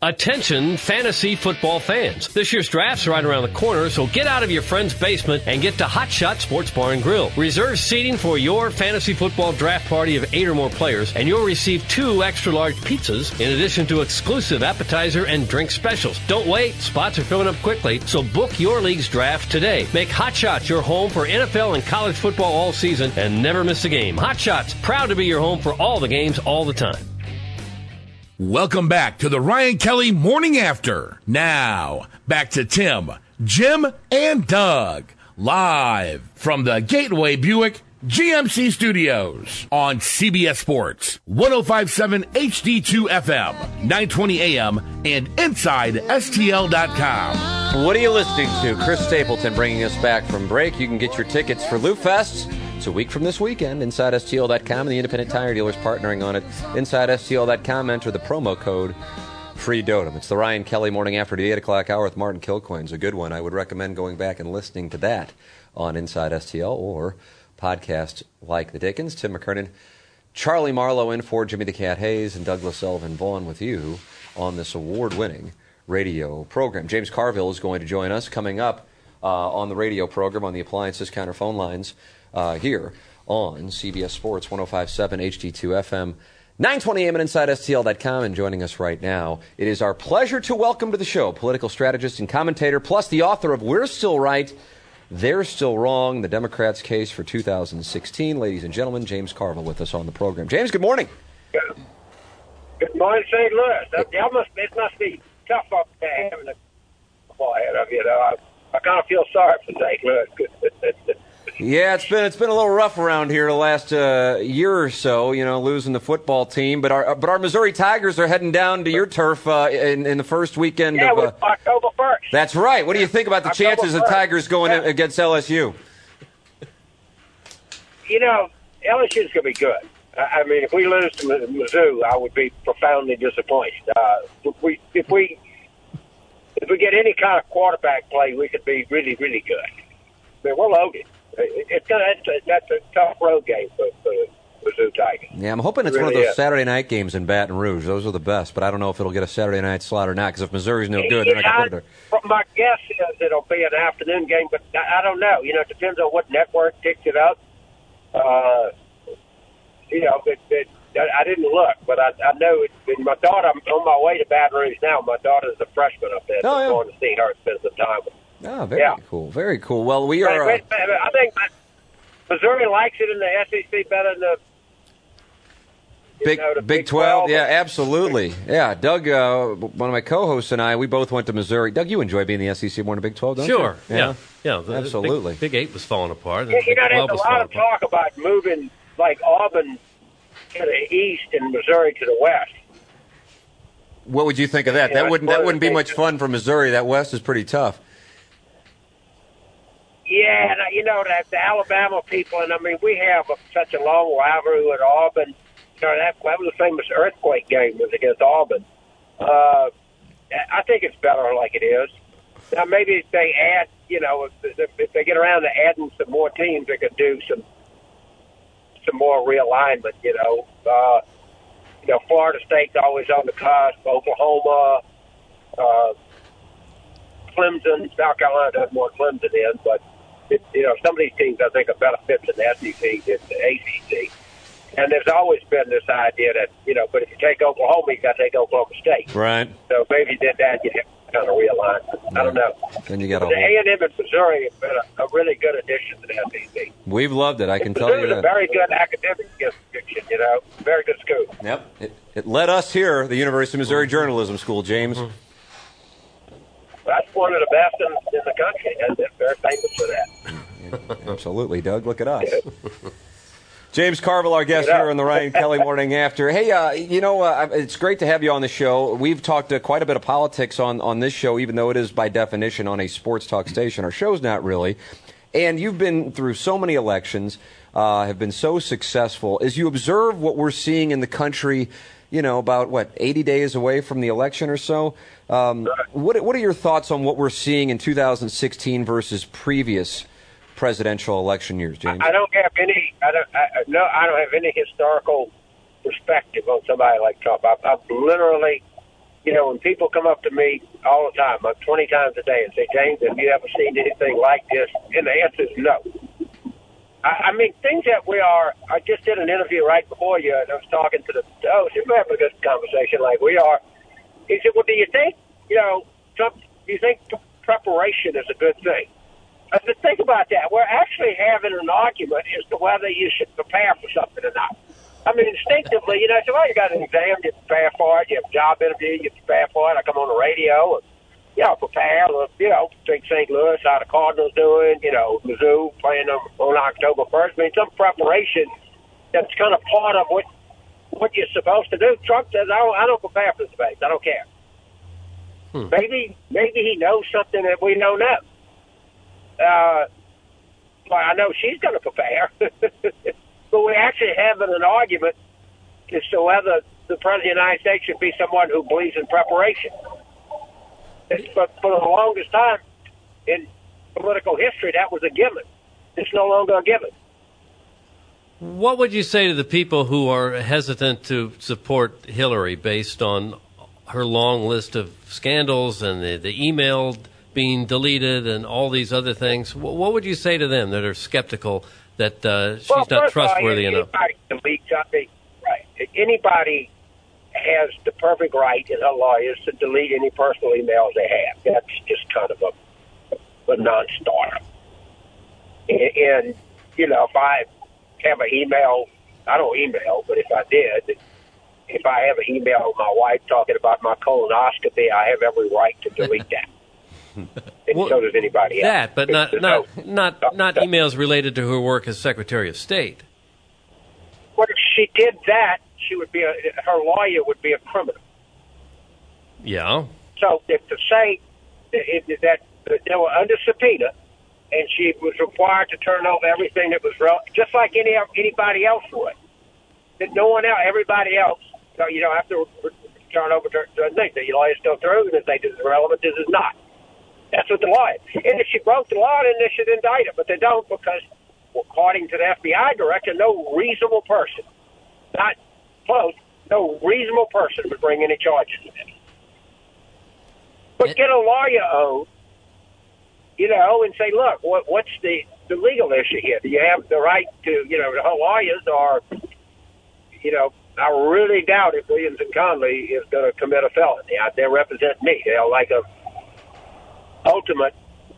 Attention fantasy football fans. This year's draft's right around the corner, so get out of your friend's basement and get to Hot Shot Sports Bar and Grill. Reserve seating for your fantasy football draft party of 8 or more players, and you'll receive 2 extra-large pizzas in addition to exclusive appetizer and drink specials. Don't wait. Spots are filling up quickly, so book your league's draft today. Make Hot Shots your home for NFL and college football all season and never miss a game. Hot Shots, proud to be your home for all the games all the time. Welcome back to the Ryan Kelly Morning After. Now, back to Tim, Jim, and Doug, live from the Gateway Buick GMC Studios on CBS Sports, 105.7 HD2 FM, 920 AM, and InsideSTL.com. What are you listening to? Chris Stapleton bringing us back from break. You can get your tickets for Lou Fest. It's a week from this weekend. InsideSTL.com and the independent tire dealers partnering on it. InsideSTL.com. Enter the promo code FREEDOTUM. It's the Ryan Kelly Morning After the 8 o'clock hour with Martin Kilcoyne. It's a good one. I would recommend going back and listening to that on Inside STL or podcasts like the Dickens. Tim McKernan, Charlie Marlowe in for Jimmy the Cat Hayes, and Douglas Sullivan Vaughn with you on this award-winning radio program. James Carville is going to join us coming up on the radio program on the Appliance Discounter phone lines here on CBS Sports 105.7 HD2 FM, 920 AM and InsideSTL.com. And joining us right now, it is our pleasure to welcome to the show political strategist and commentator, plus the author of We're Still Right, They're Still Wrong, the Democrats' Case for 2016. Ladies and gentlemen, James Carville with us on the program. James, good morning. Good morning, St. Louis. It must be tough up there having a quiet of you. I kind of feel sorry for St. Louis. Yeah, it's been a little rough around here the last year or so, losing the football team. But our Missouri Tigers are heading down to your turf in the first weekend of October 1st. That's right. What do you think about the chances of Tigers going against LSU? LSU's going to be good. I mean, if we lose to Mizzou, I would be profoundly disappointed. If we get any kind of quarterback play, we could be really, really good. I mean, we're loaded. That's a tough road game for the Mizzou Tigers. Yeah, I'm hoping it's one of those Saturday night games in Baton Rouge. Those are the best, but I don't know if it'll get a Saturday night slot or not, because if Missouri's no good, they're not going to put it there. My guess is it'll be an afternoon game, but I don't know. It depends on what network picks it up. I didn't look, but I know my daughter, I'm on my way to Baton Rouge now. My daughter's a freshman up there. I'm going to see her and spend some time with her. Oh, very cool. Very cool. Well, we are... I think Missouri likes it in the SEC better than the Big 12. Yeah, absolutely. Yeah, Doug, one of my co-hosts and I, we both went to Missouri. Doug, you enjoy being in the SEC more than Big 12, don't you? Sure. Yeah. Absolutely. Big 8 was falling apart. There's a lot of talk about moving, like Auburn to the east and Missouri to the west. What would you think of that? That wouldn't be much fun for Missouri. That west is pretty tough. Yeah, the Alabama people, and I mean, we have such a long rivalry with Auburn. That was the famous earthquake game was against Auburn. I think it's better like it is. Now, maybe if they add, if they get around to adding some more teams, they could do some more realignment. Florida State's always on the cusp. Oklahoma, Clemson, South Carolina doesn't want Clemson in, but some of these teams I think are better fits in the SEC than the ACC. And there's always been this idea that but if you take Oklahoma, you got to take Oklahoma State. Right. So maybe you did that, you have kind of realignment. Yeah. I don't know. Then you got the A&M and Missouri have been a really good addition to the SEC. We've loved it. I can tell you that. It's a very good academic institution. Very good school. Yep. It led us here, the University of Missouri Journalism School, James. That's one of the best in the country, and they're very famous for that. Absolutely, Doug. Look at us. James Carville, our guest here on the Ryan Kelly Morning After. Hey, it's great to have you on the show. We've talked quite a bit of politics on this show, even though it is by definition on a sports talk station. Our show's not really. And you've been through so many elections, have been so successful. As you observe what we're seeing in the country, about, 80 days away from the election or so, what are your thoughts on what we're seeing in 2016 versus previous presidential election years, James? I don't have any historical perspective on somebody like Trump. I've literally when people come up to me all the time, like 20 times a day, and say, James, have you ever seen anything like this? And the answer is no. I mean, things that I just did an interview right before you, and I was talking to we're having a good conversation like we are. He said, well, do you think, Trump, do you think preparation is a good thing? I said, think about that. We're actually having an argument as to whether you should prepare for something or not. I mean, instinctively, you got an exam, you prepare for it. You have a job interview, you prepare for it. I come on the radio and, prepare. Think St. Louis, how the Cardinals doing, Mizzou playing on October 1st. I mean, some preparation that's kind of part of what you're supposed to do. Trump says, I don't prepare for space. I don't care. Maybe he knows something that we don't know. Well, I know she's going to prepare. But we're actually having an argument as to whether the President of the United States should be someone who believes in preparation. But for the longest time in political history, that was a given. It's no longer a given. What would you say to the people who are hesitant to support Hillary based on her long list of scandals and the email being deleted and all these other things? What would you say to them that are skeptical that she's not trustworthy enough? Anybody can delete something, right? Anybody has the perfect right in her lawyers to delete any personal emails they have. That's just kind of a non-starter. And if I have an email, I don't email, but if I did, if I have an email with my wife talking about my colonoscopy, I have every right to delete that. And so does anybody else. That, but not emails related to her work as Secretary of State. Well, if she did that, she would be her lawyer would be a criminal. Yeah. So if to say that they were under subpoena and she was required to turn over everything that was just like anybody else would, that no one else, everybody else, so you don't have to turn over to the lawyers go through and if they this is relevant, this is not. That's what the law is. And if she broke the law, then they should indict her. But they don't because, according to the FBI director, no reasonable person, not close, no reasonable person would bring any charges to this. But get a lawyer on, and say, look, what's the legal issue here? Do you have the right to, her lawyers are, I really doubt if Williams and Conley is going to commit a felony. They represent me. They're like a ultimate,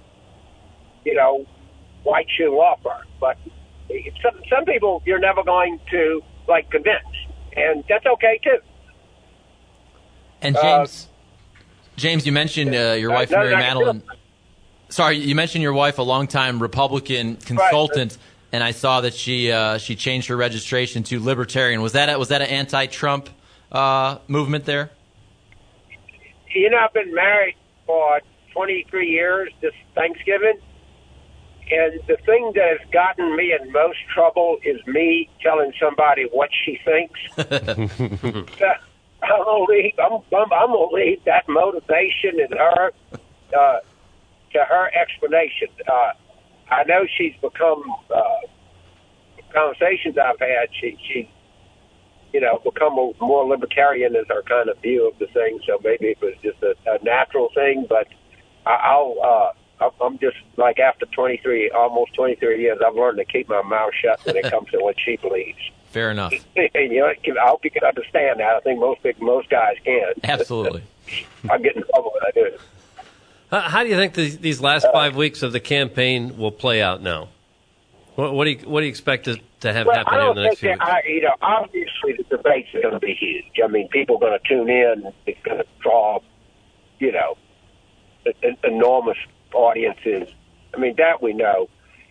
white shoe law firm. But some people you're never going to convince, and that's okay too. And James, you mentioned your wife Mary Madeline. Sorry, you mentioned your wife, a longtime Republican consultant, right. And I saw that she changed her registration to Libertarian. Was that an anti-Trump movement there? I've been married for 23 years this Thanksgiving, and the thing that has gotten me in most trouble is me telling somebody what she thinks. I'm gonna leave that motivation in her to her explanation. I know she's become conversations I've had. She become more libertarian as her kind of view of the thing. So maybe it was just a natural thing, but I'm just like after almost 23 years, I've learned to keep my mouth shut when it comes to what she believes. Fair enough. And, I hope you can understand that. I think most guys can. Absolutely. I get in trouble when I do it. How do you think these last 5 weeks of the campaign will play out now? What do you expect to have happen in the next few weeks? Obviously the debates are going to be huge. I mean, people are going to tune in. It's going to draw, enormous audiences. I mean, that we know.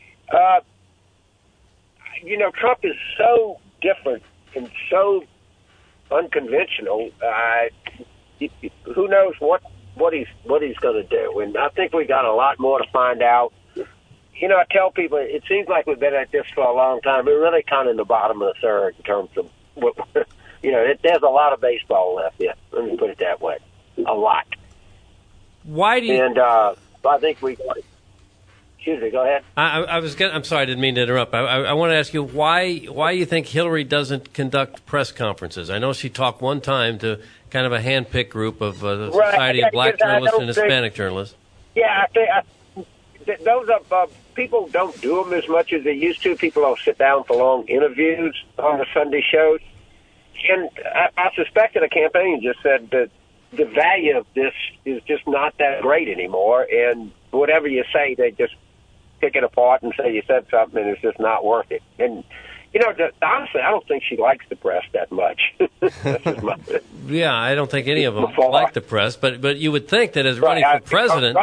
Trump is so different and so unconventional. Who knows what he's going to do? And I think we got a lot more to find out. I tell people it seems like we've been at this for a long time. We're really kind of in the bottom of the third in terms of there's a lot of baseball left yet. Let me put it that way, a lot. Why do you? And I think we. Excuse me. Go ahead. I'm sorry, I didn't mean to interrupt. I want to ask you why you think Hillary doesn't conduct press conferences. I know she talked one time to kind of a hand-picked group of the Society of Black Journalists and Hispanic Journalists. Yeah, I think those people don't do them as much as they used to. People don't sit down for long interviews on the Sunday shows. And I suspect that the campaign just said that the value of this is just not that great anymore, and whatever you say, they just pick it apart and say you said something and it's just not worth it. And, honestly, I don't think she likes the press that much. Yeah, I don't think any of them like the press, but you would think that as running for president...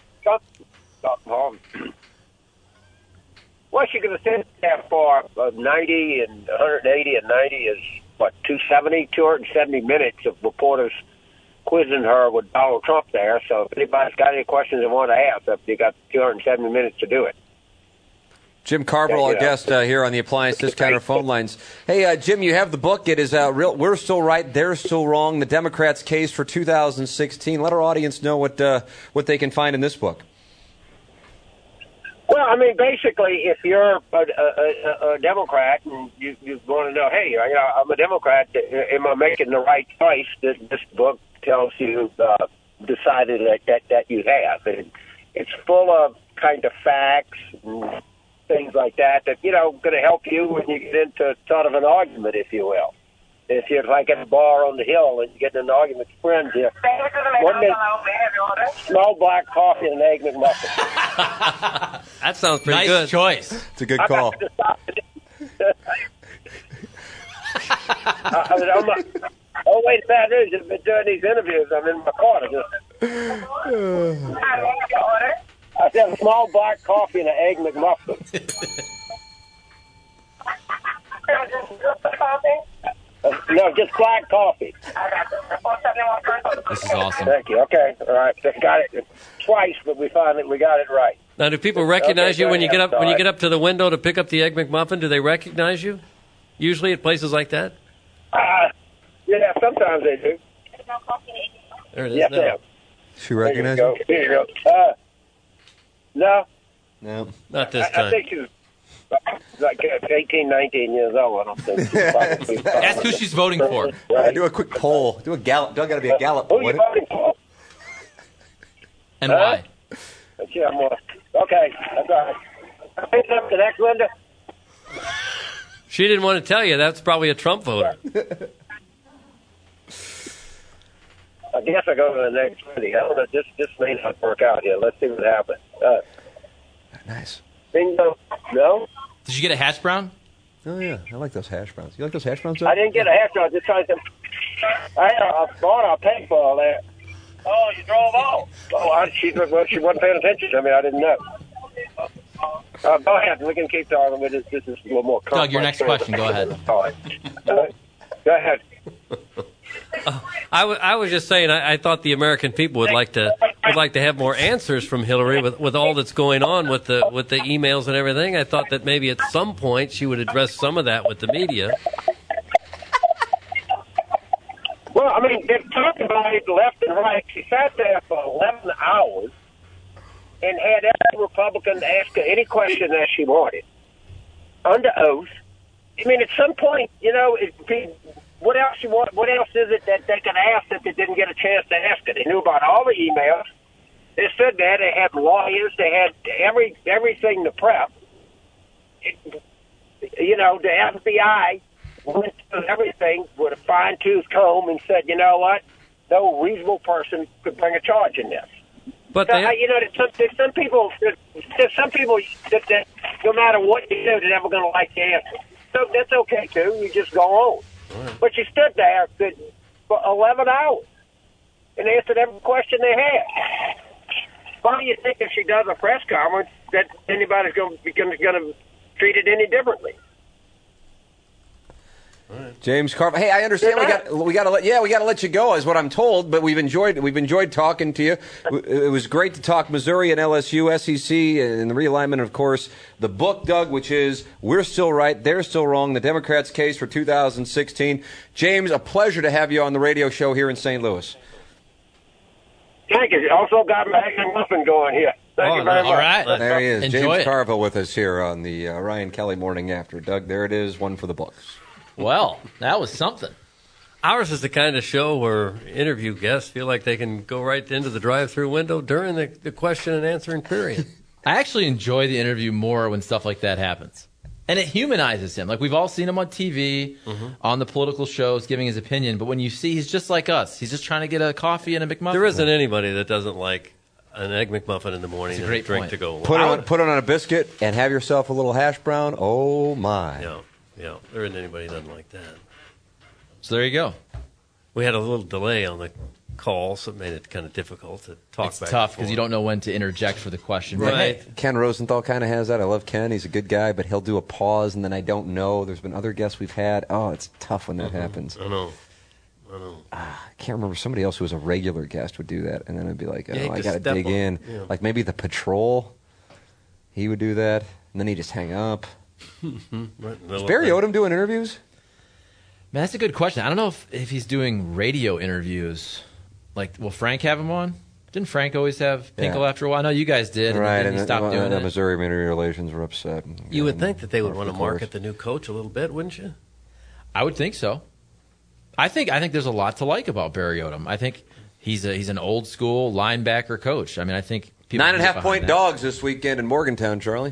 Well, she's going to sit there for 90 and 180 and 90 is, 270 minutes of reporters quizzing her with Donald Trump there. So if anybody's got any questions they want to ask, you got 270 minutes to do it. Jim Carville, our guest here on the Appliance Discounter phone lines. Hey, Jim, you have the book. It is We're Still Right, They're Still Wrong, the Democrats' Case for 2016. Let our audience know what they can find in this book. Well, I mean, basically, if you're a Democrat and you want to know, hey, I'm a Democrat, am I making the right choice? This book tells you decided that you have. And it's full of kind of facts and things like that going to help you when you get into sort of an argument, if you will. If you're like at a bar on the hill and you get in an argument with friends here, 1 minute, small black coffee and an Egg McMuffin. That sounds pretty nice good. Nice choice. It's a good call. Wait, bad news. I've been doing these interviews. I'm in my car. I said a small black coffee and an Egg McMuffin. No, just black coffee. This is awesome. Thank you. Okay, all right. Got it twice, but we got it right. Now, do people recognize you when you get up you get up to the window to pick up the Egg McMuffin? Do they recognize you? Usually at places like that. Yeah, sometimes they do. There it is. Yes, now. She recognizes you? Here you go. No, not this time. I think she's like 18, 19 years old. I don't think she's probably Ask who she's voting for. Right. Do a quick poll. Do a Gallup. Don't got to be a Gallup poll. Who are you voting for? And why? Yeah, okay, that's all right. Pick up the next, Linda. She didn't want to tell you. That's probably a Trump voter. I guess I go to the next meeting. I don't know. This may not work out here. Let's see what happens. Nice. Bingo. No? Did you get a hash brown? Oh, yeah. I like those hash browns. You like those hash browns, Doug? I didn't get a hash brown. Just trying to... I paid for all that. Oh, you drove off. Oh, she wasn't paying attention to me. I didn't know. Go ahead. We can keep talking, but this is a little more complex. Doug, your next question. Go ahead. All right. Go ahead. I was just saying I thought the American people would like to have more answers from Hillary with all that's going on with the emails and everything. I thought that maybe at some point she would address some of that with the media. Well, I mean, they've talked about it left and right. She sat there for 11 hours and had every Republican ask her any question that she wanted under oath. I mean, at some point, what else is it that they could ask that they didn't get a chance to ask her? They knew about all the emails. They stood there. They had lawyers. They had everything to prep. The FBI went through everything with a fine-tooth comb and said, you know what? No reasonable person could bring a charge in this. But there's some people that no matter what you do, they're never going to like the answer. So that's okay too. You just go on. Right. But she stood there for 11 hours and answered every question they had. Why do you think if she does a press conference that anybody's going to treat it any differently? Right. James Carville. Hey, I understand we got to let you go, is what I'm told. But we've enjoyed talking to you. It was great to talk Missouri and LSU, SEC, and the realignment. Of course, the book, Doug, which is "We're Still Right, They're Still Wrong: The Democrats' Case for 2016." James, a pleasure to have you on the radio show here in St. Louis. Thank you. Also got my Egg McMuffin going here. Thank you very much. All right. There he is, Enjoy James it. Carville with us here on the Ryan Kelly Morning After. Doug, there it is, one for the books. Well, that was something. Ours is the kind of show where interview guests feel like they can go right into the drive-through window during the question and answering period. I actually enjoy the interview more when stuff like that happens. And it humanizes him. Like, we've all seen him on TV, on the political shows, giving his opinion. But when you see he's just like us, he's just trying to get a coffee and a McMuffin. There isn't anybody that doesn't like an Egg McMuffin in the morning and a drink point. to go. Put it on a biscuit and have yourself a little hash brown. Oh, my. Yeah, there isn't anybody that doesn't like that. So there you go. We had a little delay on the call, so it made it kind of difficult to talk It's back tough and because you forth. don't know when to interject for the question. Right. But hey, Ken Rosenthal kind of has that. I love Ken. He's a good guy, but he'll do a pause, and then I don't know. There's been other guests we've had. Oh, it's tough when that happens. I know. I can't remember. Somebody else who was a regular guest would do that, and then I'd be like, oh, Yeah, you I just got to step dig on in. it. Yeah. Like maybe the patrol, he would do that, and then he'd just hang up. Does Barry Odom doing interviews? man, that's a good question. I don't know if he's doing radio interviews. Like, will Frank have him on? Didn't Frank always have Pinkel after a while? I know you guys did. Right, and then he stopped doing the it. Missouri Community Relations were upset. You would think that they would want to Of market course. the new coach a little bit, wouldn't you? I would think so. I think there's a lot to like about Barry Odom. I think he's an old school linebacker coach. I mean, I think people 9.5 point dogs this weekend in Morgantown, Charlie.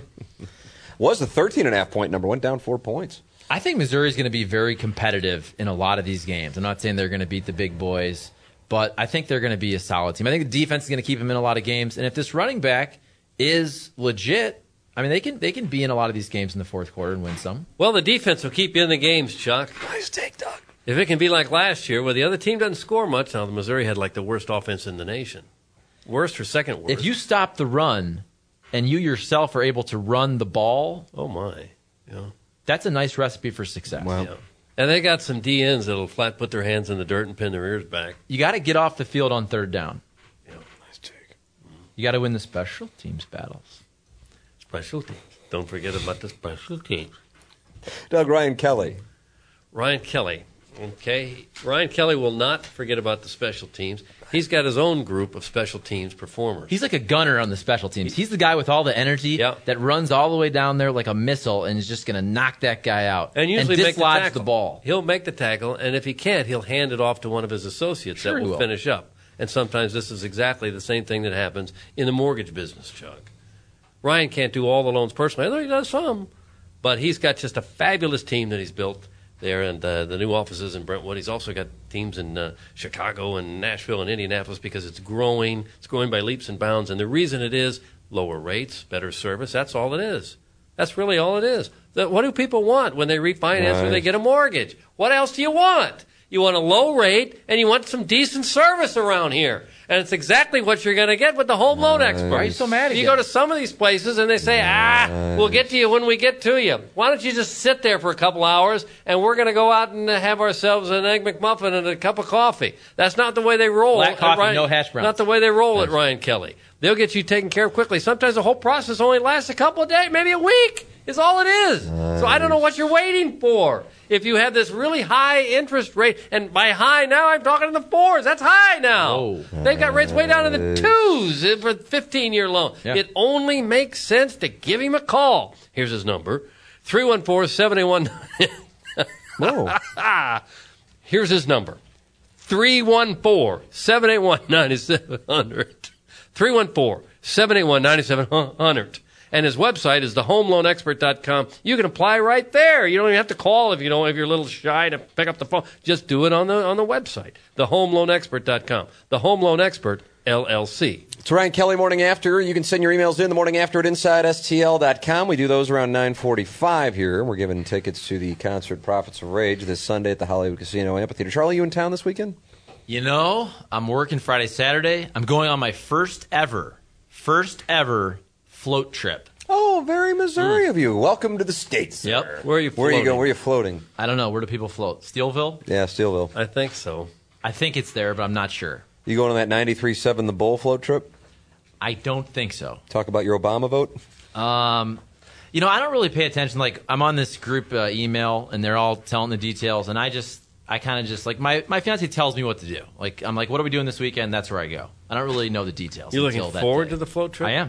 Was the 13.5 point number, went down 4 points. I think Missouri's going to be very competitive in a lot of these games. I'm not saying they're going to beat the big boys, but I think they're going to be a solid team. I think the defense is going to keep them in a lot of games. And if this running back is legit, I mean, they can be in a lot of these games in the fourth quarter and win some. Well, the defense will keep you in the games, Chuck. Nice take, Doug. If it can be like last year, where the other team doesn't score much, now the Missouri had like the worst offense in the nation. Worst or second worst. If you stop the run and you yourself are able to run the ball, oh, my. Yeah. that's a nice recipe for success. Wow. Yeah. And they got some DNs that'll flat put their hands in the dirt and pin their ears back. You got to get off the field on third down. Yeah. Nice take. You got to win the special teams battles. Special teams. Don't forget about the special teams. Doug, Ryan Kelly. Ryan Kelly. Okay. Ryan Kelly will not forget about the special teams. He's got his own group of special teams performers. He's like a gunner on the special teams. He's the guy with all the energy that runs all the way down there like a missile and is just going to knock that guy out and usually dislodge make the ball. He'll make the tackle, and if he can't, he'll hand it off to one of his associates that will finish up. And sometimes this is exactly the same thing that happens in the mortgage business, Chuck. Ryan can't do all the loans personally. I know he does some, but he's got just a fabulous team that he's built there, and the new offices in Brentwood. He's also got teams in Chicago and Nashville and Indianapolis because it's growing. It's growing by leaps and bounds, and the reason it is lower rates, better service. That's all it is. That's really all it is. What do people want when they refinance or they get a mortgage? What else do you want? You want a low rate, and you want some decent service around here. And it's exactly what you're going to get with the home loan expert. Why are you so mad again? You go to some of these places, and they say, we'll get to you when we get to you. Why don't you just sit there for a couple hours, and we're going to go out and have ourselves an Egg McMuffin and a cup of coffee. That's not the way they roll. Black coffee, no hash browns. Not the way they roll at Ryan Kelly. They'll get you taken care of quickly. Sometimes the whole process only lasts a couple of days, maybe a week is all it is. So I don't know what you're waiting for. If you have this really high interest rate, and by high now I'm talking in the 4s. That's high now. Oh. They've got rates way down in the 2s for a 15-year loan. Yeah. It only makes sense to give him a call. Here's his number, 314-781. Whoa. Here's his number, 314-781-9700. 314-781-9700. And his website is thehomeloanexpert.com. You can apply right there. You don't even have to call if you're a little shy to pick up the phone. Just do it on the website, thehomeloanexpert.com. The Home Loan Expert, LLC. It's Ryan Kelly Morning After. You can send your emails in the morning after at InsideSTL.com. We do those around 9:45 here. We're giving tickets to the concert Prophets of Rage this Sunday at the Hollywood Casino Amphitheater. Charlie, you in town this weekend? You know, I'm working Friday, Saturday. I'm going on my first ever float trip. Oh, very Missouri of you. Welcome to the States, sir. Yep. Where are you Where floating? are you going? Where are you floating? I don't know. Where do people float? Steelville? Yeah, Steelville. I think so. I think it's there, but I'm not sure. You going on that 93.7 The Bull float trip? I don't think so. Talk about your Obama vote? You know, I don't really pay attention. Like, I'm on this group email, and they're all telling the details, and I kind of just, like, my fiancé tells me what to do. Like, I'm like, what are we doing this weekend? That's where I go. I don't really know the details. You looking until that forward day. to the float trip? I am.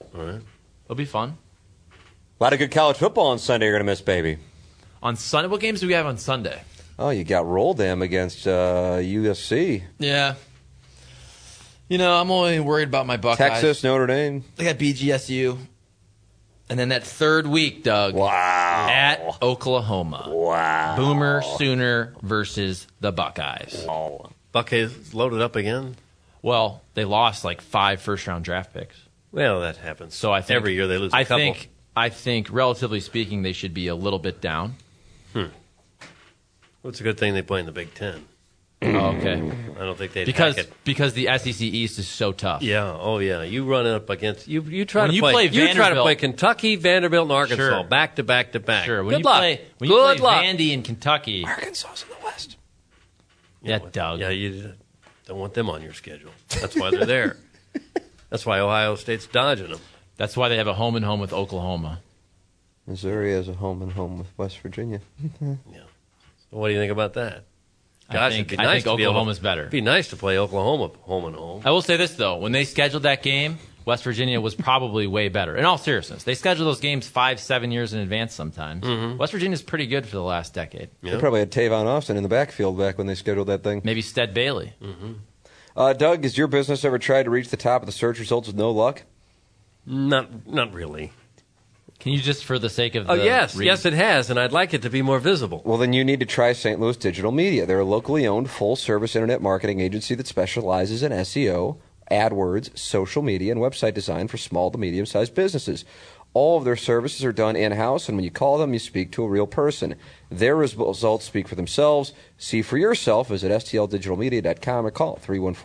All right. It'll be fun. A lot of good college football on Sunday you're going to miss, baby. On Sunday, what games do we have on Sunday? Oh, you got Roldam against USC. Yeah. I'm only worried about my Buckeyes. Texas, Notre Dame. They got BGSU. And then that third week, Doug. Wow. At Oklahoma. Wow. Boomer Sooner versus the Buckeyes. Oh. Buckeyes loaded up again? Well, they lost like 5 first-round draft picks. Well, that happens. So I think every year they lose a couple. I think, relatively speaking, they should be a little bit down. Well, it's a good thing they play in the Big Ten. Oh, okay. I don't think they'd because hack it. because the SEC East is so tough. Yeah. Oh, yeah. You run up against you try When to you play. play You try to Vanderbilt- play Kentucky, Vanderbilt, and Arkansas Sure. back to back to back. Sure. When Good you luck. play Good luck. Vandy in Kentucky, Arkansas's in the West. yeah, Doug. Yeah, you don't want them on your schedule. That's why they're there. That's why Ohio State's dodging them. That's why they have a home and home with Oklahoma. Missouri has a home and home with West Virginia. Yeah. So what do you think about that? I Gosh, think it'd be nice to be Oklahoma's able, better. It'd be nice to play Oklahoma home and home. I will say this, though. When they scheduled that game, West Virginia was probably way better. In all seriousness, they schedule those games 5-7 years in advance sometimes. West Virginia's pretty good for the last decade. Yeah. They probably had Tavon Austin in the backfield back when they scheduled that thing. Maybe Stead Bailey. Doug, has your business ever tried to reach the top of the search results with no luck? Not really. Can you just, for the sake of Oh, the yes. read- Yes, it has, and I'd like it to be more visible. Well, then you need to try St. Louis Digital Media. They're a locally owned, full-service internet marketing agency that specializes in SEO, AdWords, social media, and website design for small to medium-sized businesses. All of their services are done in-house, and when you call them, you speak to a real person. Their results speak for themselves. See for yourself. Visit stldigitalmedia.com or call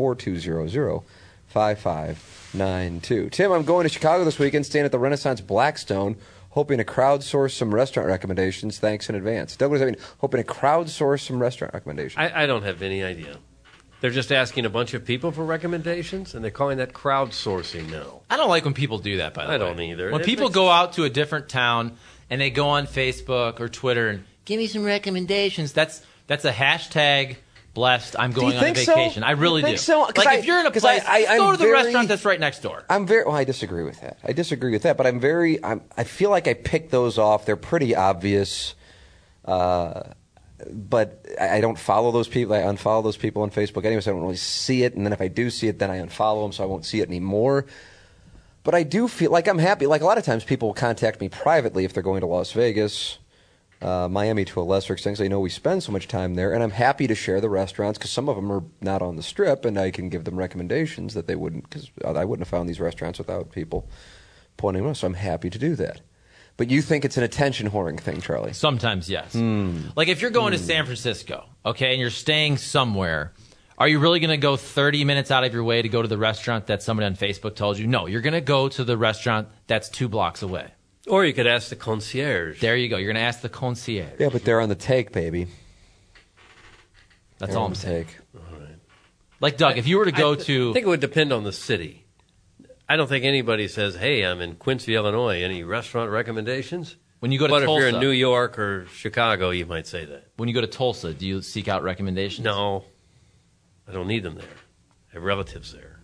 314-200-5592. Tim, I'm going to Chicago this weekend, staying at the Renaissance Blackstone, hoping to crowdsource some restaurant recommendations. Thanks in advance. Doug, what does that mean? Hoping to crowdsource some restaurant recommendations. I don't have any idea. They're just asking a bunch of people for recommendations, and they're calling that crowdsourcing now. I don't like when people do that, by the way. I don't either. When It people makes- go out to a different town and they go on Facebook or Twitter and give me some recommendations, that's a hashtag blessed. I'm going on a think so? vacation. I really You think do. so? 'Cause Like if you're in a 'cause place, I'm go to the very- restaurant that's right next door. I disagree with that. But I feel like I pick those off. They're pretty obvious. But I don't follow those people. I unfollow those people on Facebook anyway, so I don't really see it. And then if I do see it, then I unfollow them, so I won't see it anymore. But I do feel like I'm happy. Like a lot of times people will contact me privately if they're going to Las Vegas, Miami to a lesser extent, because they know we spend so much time there. And I'm happy to share the restaurants because some of them are not on the Strip, and I can give them recommendations that they wouldn't, because I wouldn't have found these restaurants without people pointing them out. So I'm happy to do that. But you think it's an attention whoring thing, Charlie? Sometimes, yes. Like if you're going to San Francisco, okay, and you're staying somewhere, are you really going to go 30 minutes out of your way to go to the restaurant that somebody on Facebook told you? No, you're going to go to the restaurant that's 2 blocks away. Or you could ask the concierge. There you go. You're going to ask the concierge. Yeah, but they're on the take, baby. That's They're all on I'm the saying. take. Like, Doug, if you were to go I think it would depend on the city. I don't think anybody says, hey, I'm in Quincy, Illinois. Any restaurant recommendations? when you go to But Tulsa, if you're in New York or Chicago, you might say that. when you go to Tulsa, do you seek out recommendations? No, I don't need them there. I have relatives there.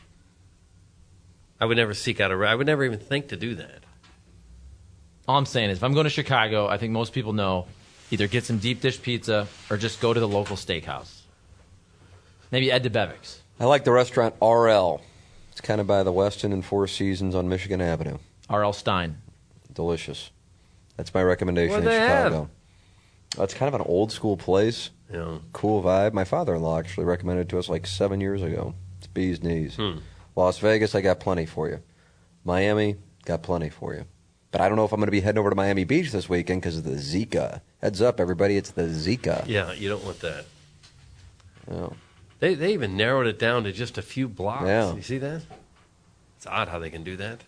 I would never seek out I would never even think to do that. All I'm saying is, if I'm going to Chicago, I think most people know either get some deep dish pizza or just go to the local steakhouse. Maybe Ed DeBevick's. I like the restaurant RL. It's kind of by the Westin and Four Seasons on Michigan Avenue. R.L. Stein. Delicious. That's my recommendation What in do they Chicago. It's kind of an old school place. Yeah. Cool vibe. My father-in-law actually recommended it to us like 7 years ago. It's bee's knees. Las Vegas, I got plenty for you. Miami, got plenty for you. But I don't know if I'm going to be heading over to Miami Beach this weekend because of the Zika. Heads up, everybody, it's the Zika. Yeah, you don't want that. Oh. They even narrowed it down to just a few blocks. Yeah. You see that? It's odd how they can do that.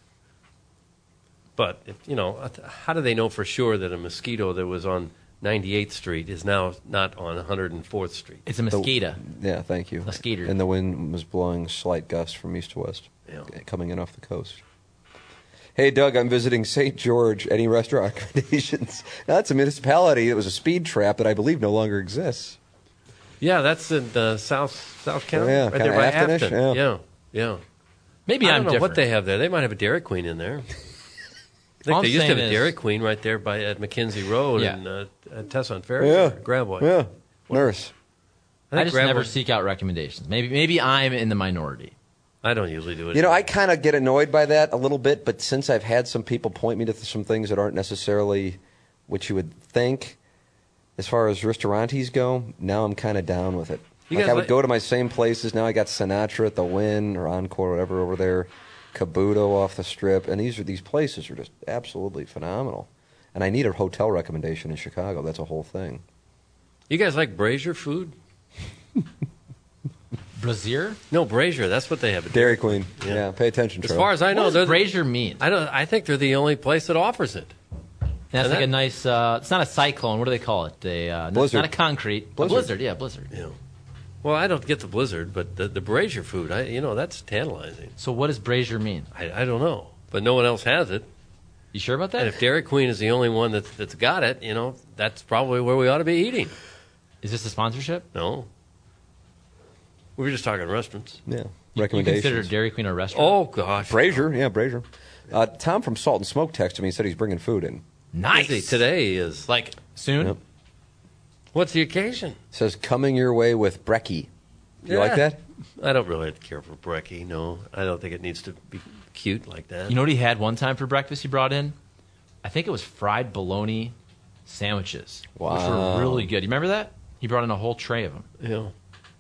But, how do they know for sure that a mosquito that was on 98th Street is now not on 104th Street? It's a mosquito. Yeah, thank you. Mosquito. And the wind was blowing slight gusts from east to west, Yeah. coming in off the coast. Hey, Doug, I'm visiting St. George. Any restaurant recommendations? Now, that's a municipality. It was a speed trap that I believe no longer exists. Yeah, that's in South County. Yeah, right kinda there by Afton-ish, Afton. yeah. Yeah. Maybe I I'm don't know different. what they have there. They might have a Dairy Queen in there. I think they used to have a Dairy Queen right there at McKenzie Road and at Tesson Ferry. Yeah. Grabois. Yeah. Nurse. I just never seek out recommendations. Maybe I'm in the minority. I don't usually do it. You know, I kind of get annoyed by that a little bit, but since I've had some people point me to some things that aren't necessarily what you would think, as far as restaurantes go, now I'm kind of down with it. I would go to my same places. Now I got Sinatra at the Wynn or Encore, whatever, over there. Cabuto off the Strip, and these places are just absolutely phenomenal. And I need a hotel recommendation in Chicago. That's a whole thing. You guys like Brazier food? Brazier? No, Brazier. That's what they have. Dairy Queen. Yeah, pay attention. As far as I know, what does Brazier mean? I think they're the only place that offers it. That's like a nice. It's not a cyclone. What do they call it? It's not a concrete. Blizzard. A blizzard. Yeah, blizzard. Yeah. Well, I don't get the blizzard, but the Brazier food, that's tantalizing. So what does Brazier mean? I don't know, but no one else has it. You sure about that? And if Dairy Queen is the only one that's got it, that's probably where we ought to be eating. Is this a sponsorship? No. We were just talking restaurants. Yeah. Recommendations. You consider Dairy Queen a restaurant? Oh, gosh. Brazier. Yeah, Brazier. Tom from Salt and Smoke texted me and said he's bringing food in. Nice. Today is. Like, soon? Yep. What's the occasion? Says coming your way with brekkie. You like that? I don't really care for brekkie, no. I don't think it needs to be cute like that. You know what he had one time for breakfast he brought in? I think it was fried bologna sandwiches. Wow. Which were really good. You remember that? He brought in a whole tray of them. Yeah.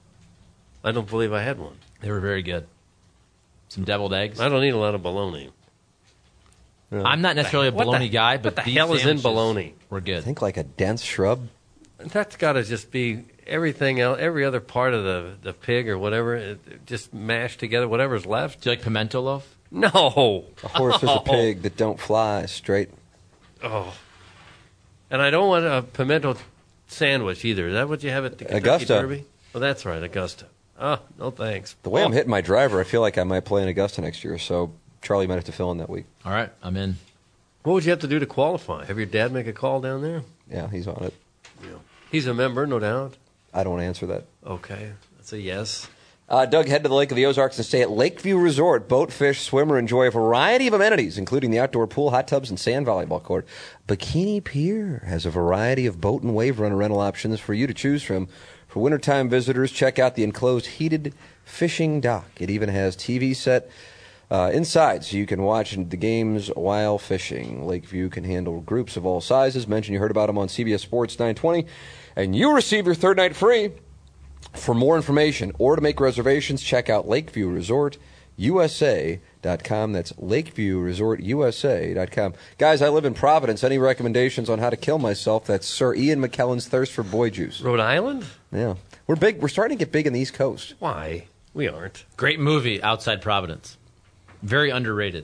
I don't believe I had one. They were very good. Some deviled eggs. I don't eat a lot of bologna. Yeah. I'm not necessarily a bologna guy, but what the these hell is in bologna? Were good. I think like a dense shrub. That's got to just be everything else, every other part of the pig or whatever, just mashed together, whatever's left. Do you like pimento loaf? No. A horse is a pig that don't fly straight. Oh. And I don't want a pimento sandwich either. Is that what you have at the Kentucky Augusta. Derby? Oh, that's right, Augusta. Oh, no thanks. The way I'm hitting my driver, I feel like I might play in Augusta next year, so Charlie might have to fill in that week. All right, I'm in. What would you have to do to qualify? Have your dad make a call down there? Yeah, he's on it. Yeah. He's a member, no doubt. I don't want to answer that. Okay, that's a yes. Doug, head to the Lake of the Ozarks and stay at Lakeview Resort. Boat, fish, swim, or enjoy a variety of amenities, including the outdoor pool, hot tubs, and sand volleyball court. Bikini Pier has a variety of boat and wave runner rental options for you to choose from. For wintertime visitors, check out the enclosed heated fishing dock. It even has TV set inside, so you can watch the games while fishing. Lakeview can handle groups of all sizes. Mention you heard about them on CBS Sports 920, and you receive your third night free. For more information or to make reservations, check out LakeviewResortUSA.com. That's LakeviewResortUSA.com. Guys, I live in Providence. Any recommendations on how to kill myself? That's Sir Ian McKellen's Thirst for Boy Juice. Rhode Island? Yeah. We're big. We're starting to get big in the East Coast. Why? We aren't. Great movie, Outside Providence. Very underrated.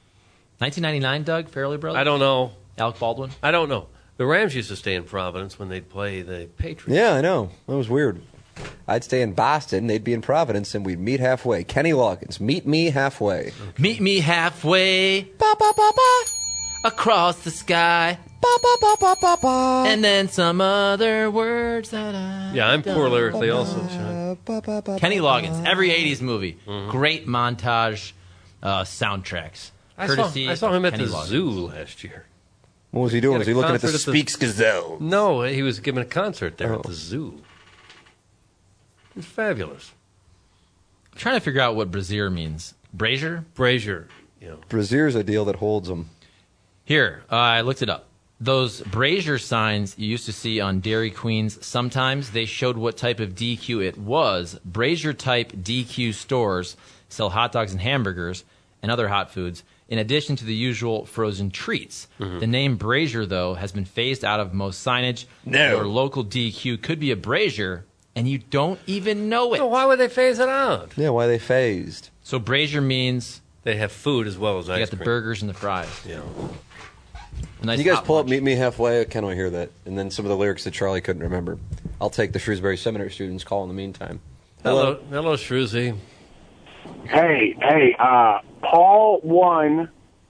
1999, Doug, Farrelly Brothers? I don't know. Alec Baldwin? I don't know. The Rams used to stay in Providence when they'd play the Patriots. Yeah, I know. That was weird. I'd stay in Boston, they'd be in Providence, and we'd meet halfway. Kenny Loggins, meet me halfway. Okay. Meet me halfway. Ba, ba, ba, ba. Across the sky. Ba, ba, ba, ba, ba, ba. And then some other words that I Yeah, I'm poor lyrically also, Ba, Chuck. ba, ba, ba, Kenny Loggins, every 80s movie. Great montage soundtracks. I Courtesy saw him of at Kenny the Loggins. zoo last year. What was he doing? He Was had he a looking at the concert at the- Speaks Gazelle? No, he was giving a concert there Oh. at the zoo. It's fabulous. I'm trying to figure out what brazier means. Brazier? Brazier. You know. Brazier's a deal that holds them. Here, I looked it up. Those brazier signs you used to see on Dairy Queens, sometimes they showed what type of DQ it was. Brazier-type DQ stores sell hot dogs and hamburgers and other hot foods, in addition to the usual frozen treats. The name brazier, though, has been phased out of most signage. No. Your local DQ could be a brazier, and you don't even know it. So why would they phase it out? Yeah, why they phased? So brazier means They have food as well as you ice got the cream. burgers and the fries. Yeah. A nice Can you guys hot pull up lunch. Meet Me Halfway? Can I hear that? And then some of the lyrics that Charlie couldn't remember. I'll take the Shrewsbury Seminary students' call in the meantime. Hello, Shrewsy. Hey, Paul 1,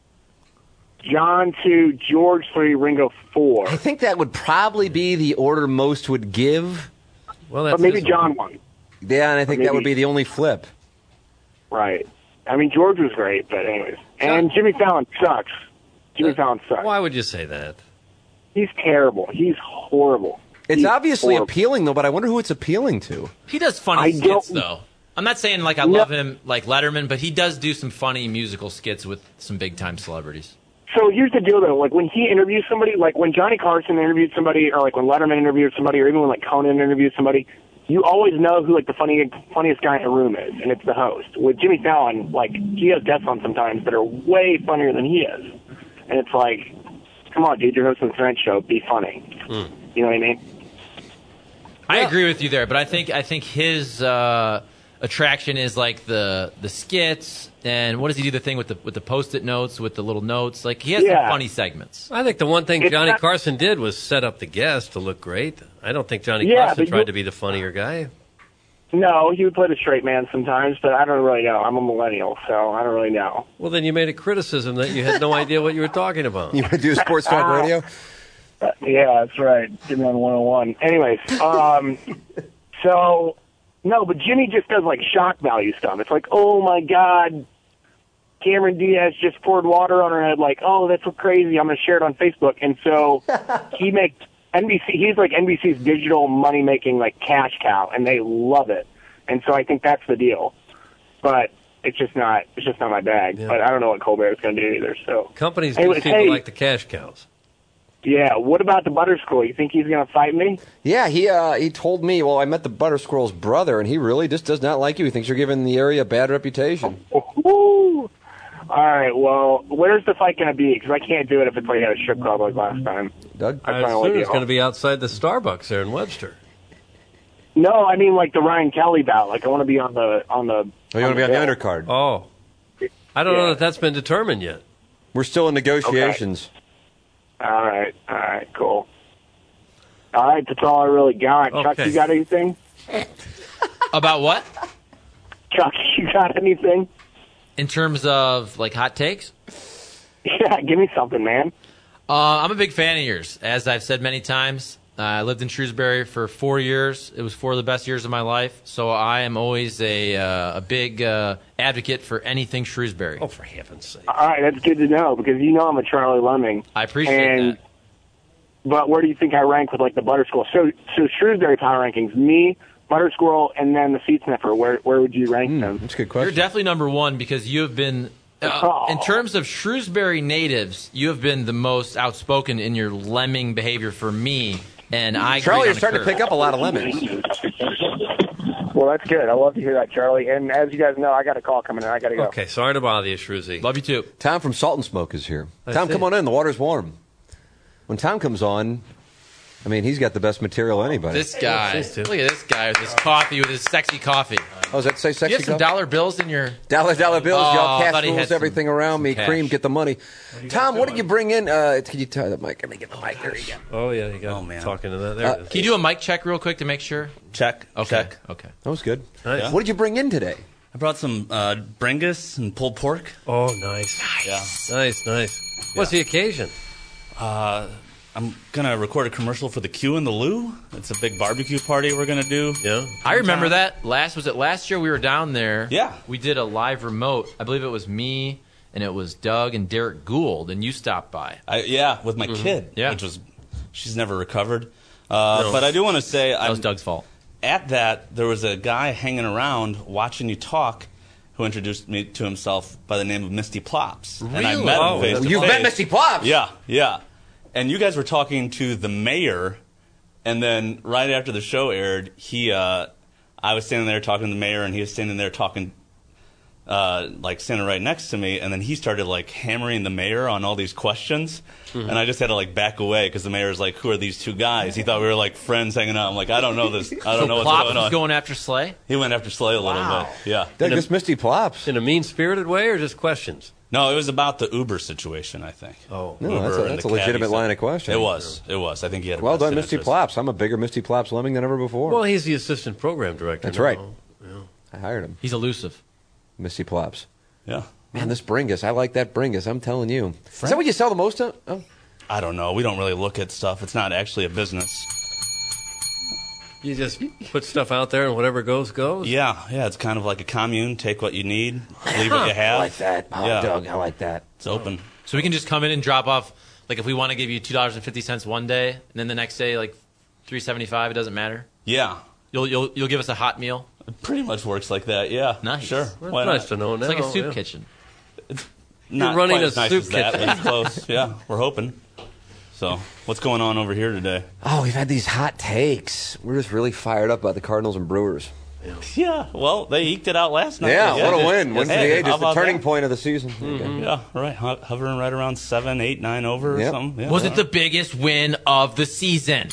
John 2, George 3, Ringo 4. I think that would probably be the order most would give. Well, that's But maybe his John one. 1. Yeah, and I think that would maybe- be the only flip. Right. I mean, George was great, but anyways. And Jimmy Fallon sucks. Jimmy Fallon sucks. Why would you say that? He's terrible. He's horrible. It's obviously horrible. appealing, though, but I wonder who it's appealing to. He does funny skits, though. I'm not saying like I love him like Letterman, but he does do some funny musical skits with some big-time celebrities. So here's the deal, though. Like, when he interviews somebody, like when Johnny Carson interviewed somebody, or like when Letterman interviewed somebody, or even when like Conan interviewed somebody, you always know who like the funniest guy in the room is, and it's the host. With Jimmy Fallon, like, he has guests on sometimes that are way funnier than he is. And it's like, come on, dude, you're hosting the Tonight Show. Be funny. You know what I mean? I agree with you there, but I think his attraction is like the skits, and what does he do? The thing with the Post-it notes, with the little notes. Like, he has some funny segments. I think the one thing Johnny Carson did was set up the guest to look great. I don't think Johnny Carson tried to be the funnier guy. No, he would play the straight man sometimes, but I don't really know. I'm a millennial, so I don't really know. Well, then you made a criticism that you had no idea what you were talking about. You want to do sports talk radio? Yeah, that's right. Jimmy on 101. Anyways, so, no, but Jimmy just does, like, shock value stuff. It's like, oh, my God, Cameron Diaz just poured water on her head. Like, oh, that's so crazy. I'm going to share it on Facebook. And so he makes he's like NBC's digital money-making, like, cash cow, and they love it. And so I think that's the deal. But it's just not my bag. Yeah. But I don't know what Colbert's going to do either. So companies do people like the cash cows. Yeah, what about the Butter Squirrel? You think he's going to fight me? Yeah, he told me, well, I met the Butter Squirrel's brother, and he really just does not like you. He thinks you're giving the area a bad reputation. All right, well, where's the fight going to be? Because I can't do it if it's like at a strip club like last time. Doug? I assume it's going to be outside the Starbucks there in Webster. No, I mean like the Ryan Kelly bout. Like I want to be on the. Oh, you want to be on the undercard? Oh, I don't know that that's been determined yet. We're still in negotiations. Okay. All right, cool. All right, that's all I really got. Okay. Chuck, you got anything? About what? Chuck, you got anything? In terms of like hot takes? Yeah, give me something, man. I'm a big fan of yours, as I've said many times. I lived in Shrewsbury for 4 years. It was 4 of the best years of my life. So I am always a big advocate for anything Shrewsbury. Oh, for heaven's sake. All right, that's good to know, because you know I'm a Charlie Lemming. I appreciate that. But where do you think I rank with, like, the Butter Squirrel? So Shrewsbury power rankings, me, Butter Squirrel, and then the Seat Sniffer. Where would you rank them? That's a good question. You're definitely number one because you have been... in terms of Shrewsbury natives, you have been the most outspoken in your lemming behavior for me, and Charlie, you're starting to pick up a lot of lemons. Well, that's good. I love to hear that, Charlie. And as you guys know, I got a call coming in. I got to go. Okay, sorry to bother you, Shrewsy. Love you too. Tom from Salt and Smoke is here. I Tom, see. come on in. The water's warm. When Tom comes on, I mean, he's got the best material anybody. This guy. Look at this guy with his coffee, with his sexy coffee. Oh, does that say sexy Do you have some coffee? dollar bills in your... Dollar bills, y'all I cash thought he had rules some- everything around me. cash. Cream, get the money. Tom, what did you bring in? Can you tell the mic? Let me get the mic. There you go. Oh, yeah, you got talking to that. There it is. Can you do a mic check real quick to make sure? Check. Okay. Check. Okay. That was good. Nice. What did you bring in today? I brought some Bringus and pulled pork. Oh, nice. Yeah. Nice. What's the occasion? I'm going to record a commercial for the Q and the Lou. It's a big barbecue party we're going to do. Yeah. I remember that. Was it last year we were down there? Yeah. We did a live remote. I believe it was me, and it was Doug and Derek Gould, and you stopped by. With my kid. Yeah. Which was, she's never recovered. But I do want to say... That was Doug's fault. At that, there was a guy hanging around watching you talk who introduced me to himself by the name of Misty Plops. And I Really? met him face to You've face. met Misty Plops? Yeah. And you guys were talking to the mayor, and then right after the show aired, I was standing there talking to the mayor, and he was standing there talking, standing right next to me, and then he started, hammering the mayor on all these questions, and I just had to, back away, because the mayor's like, who are these two guys? He thought we were, friends hanging out. I'm like, I don't know this. I don't know what's Plop going was on. going after Slay? He went after Slay a little bit, yeah. Doug, this Misty Plops. In a mean-spirited way or just questions? No, it was about the Uber situation, I think. Oh. No, Uber and that's the a legitimate caddies. line of question. It was. I think he had a Well done, vested Misty interest. Plops. I'm a bigger Misty Plops lemming than ever before. Well, he's the assistant program director. That's now. right. Yeah. I hired him. He's elusive. Misty Plops. Yeah. Man, this Bringus. I like that Bringus. I'm telling you. Is that what you sell the most of? Oh. I don't know. We don't really look at stuff. It's not actually a business. You just put stuff out there and whatever goes, goes? Yeah, it's kind of like a commune. Take what you need, leave what you have. I like that. Oh, Yeah. Doug, I like that. It's open. So we can just come in and drop off, like if we want to give you $2.50 one day, and then the next day, like $3.75, it doesn't matter? Yeah. You'll give us a hot meal? It pretty much works like that, yeah. Nice. Sure. Well, Why that's nice to know now. It's like a soup yeah. kitchen. Not running quite a as nice soup as that, kitchen. but it's close. Yeah, we're hoping. So, what's going on over here today? Oh, we've had these hot takes. We're just really fired up about the Cardinals and Brewers. Yeah, well, they eked it out last night. Yeah, what a win. Win for the Hey, ages. how The about turning that? point of the season. Yeah, right. Hovering right around 7, 8, 9 over or Yep. something. Yeah, Was it the biggest win of the season?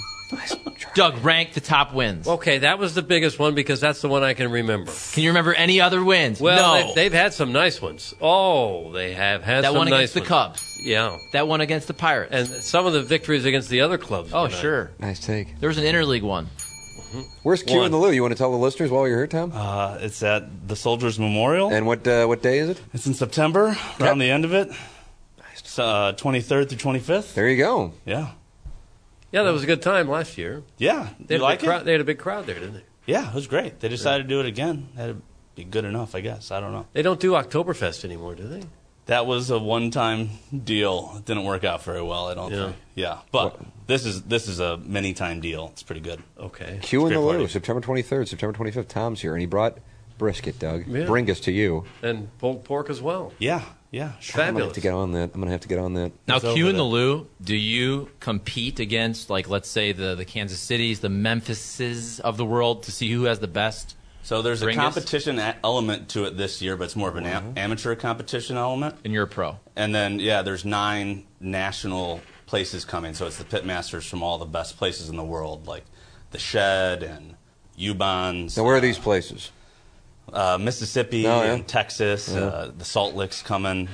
Doug, rank the top wins. Okay, that was the biggest one because that's the one I can remember. Can you remember any other wins? Well, no. they've had some nice ones. Oh, they have had that some one nice against the ones. Cubs. Yeah. That one against the Pirates. And some of the victories against the other clubs. oh, tonight. sure. Nice take. There was an interleague one. Where's Q One. in the Lou? You want to tell the listeners while you're here, Tom? It's at the Soldiers Memorial. And what day is it? It's in September, around the end of it. It's 23rd through 25th. There you go. Yeah. Yeah, that was a good time last year. Yeah. They You had, like it? they had a big crowd there, didn't they? Yeah, it was great. They decided to do it again. That'd be good enough, I guess. I don't know. They don't do Oktoberfest anymore, do they? That was a one-time deal. It didn't work out very well, I don't Yeah. think. Yeah, but this is a many-time deal. It's pretty good. Okay. Q in Great the Lou, party. September 23rd, September 25th. Tom's here, and he brought brisket, Doug. Yeah. Bring us to you. And pulled pork as well. Yeah, sure. I'm going to Fabulous. have to get on that. I'm going to have to get on that. Now, It's Q over in the there. Lou, do you compete against, like, let's say the Kansas Cities, the Memphises of the world to see who has the best? So there's a Bring us- competition element to it this year, but it's more of an amateur competition element. And you're a pro. And then, there's 9 national places coming. So it's the pitmasters from all the best places in the world, like the Shed and U-Bonds. Now, where are these places? Mississippi Oh, yeah. and Texas. The Salt Lick's coming.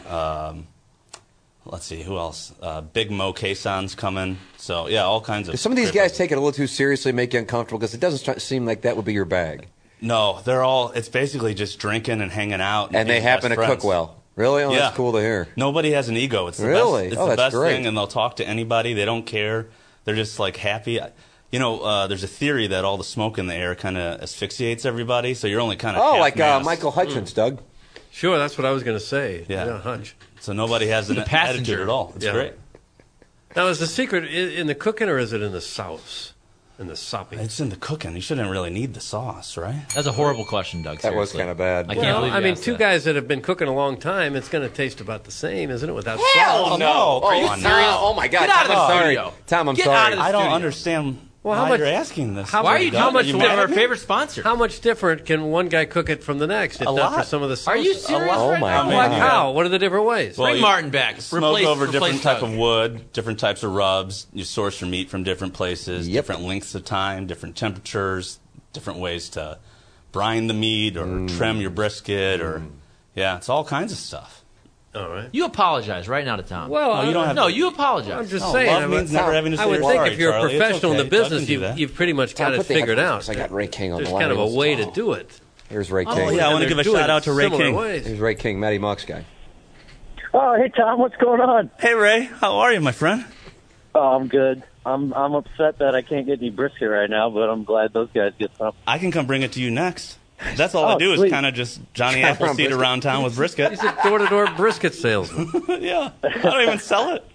Let's see, who else? Big Mo Kason's coming. So, all kinds of... Some of these great guys take it a little too seriously, make you uncomfortable, because it doesn't seem like that would be your bag. No, they're all... It's basically just drinking and hanging out. And they being happen to best cook friends. well. Really? Oh, Yeah. that's cool to hear. Nobody has an ego. It's the Really? best, it's Oh, the that's best great. thing, and they'll talk to anybody. They don't care. They're just, like, happy. You know, there's a theory that all the smoke in the air kind of asphyxiates everybody, so you're only kind of Oh, like Michael Hutchins, Doug. Sure, that's what I was going to say. Yeah. Hutch. So nobody has an passenger. attitude at all. It's Yeah. great. Now, is the secret in the cooking or is it in the sauce? In the sopping? It's in the cooking. You shouldn't really need the sauce, right? That's a horrible question, Doug. That was seriously. kind of bad. I can't Well, believe I you mean, asked two that. guys that have been cooking a long time, it's going to taste about the same, isn't it, without Hell sauce? no. Are you Come on serious? now. Oh, my God. Get out of Tom, the I'm sorry. studio. Tom, I'm Get sorry. out of the I don't studio. understand Well, how why much- you're asking this. how Why are much- you Doug. how much you different? mad Our at me? favorite sponsor. How much different can one guy cook it from the next, if A not for lot. some of the Are you sauces? serious Oh, right my now? God. Like how? What are the different ways? Well, Bring you Martin back. Smoke Replace- over replace different type Doug. of wood, different types of rubs. You source your meat from different places, Yep. different lengths of time, different temperatures, different ways to brine the meat or trim your brisket, or it's all kinds of stuff. All right. You apologize right now to Tom. Well, No, you don't have no, to. you apologize. I'm just No, saying. love I means would, never having to say I would you're think sorry, if you're Charlie. a It's professional in okay. the Doug business, can do that. you've pretty much Tom, got it put the figured headphones. out. I got Ray King on There's the line. kind of a way to do it. Here's Ray King. yeah, I want to And give they're a doing shout out to Ray similar King. ways. Here's Ray King, Matty Mock's guy. Oh, hey Tom, what's going on? Hey Ray, how are you, my friend? Oh, I'm good. I'm upset that I can't get any brisket right now, but I'm glad those guys get some. I can come bring it to you next. That's all I Oh, do is sweet. kind of just Johnny Around Appleseed brisket. around town with brisket. He's a door-to-door brisket salesman. Yeah, I don't even sell it.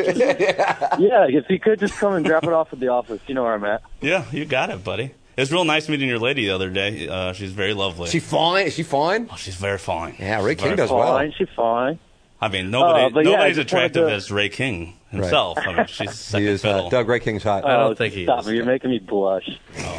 Yeah, if you could just come and drop it off at the office, you know where I'm at. Yeah, you got it, buddy. It was real nice meeting your lady the other day. She's very lovely. She fine? Is she fine? Oh, she's very fine. Yeah, Ray She's King very does fine. well. Fine, she's fine. I mean, but yeah, I nobody's just attractive wanted to- as Ray King himself. I mean, she's second He is fiddle. hot. Doug, Ray King's hot. I don't think he Stop is. me, you're making me blush.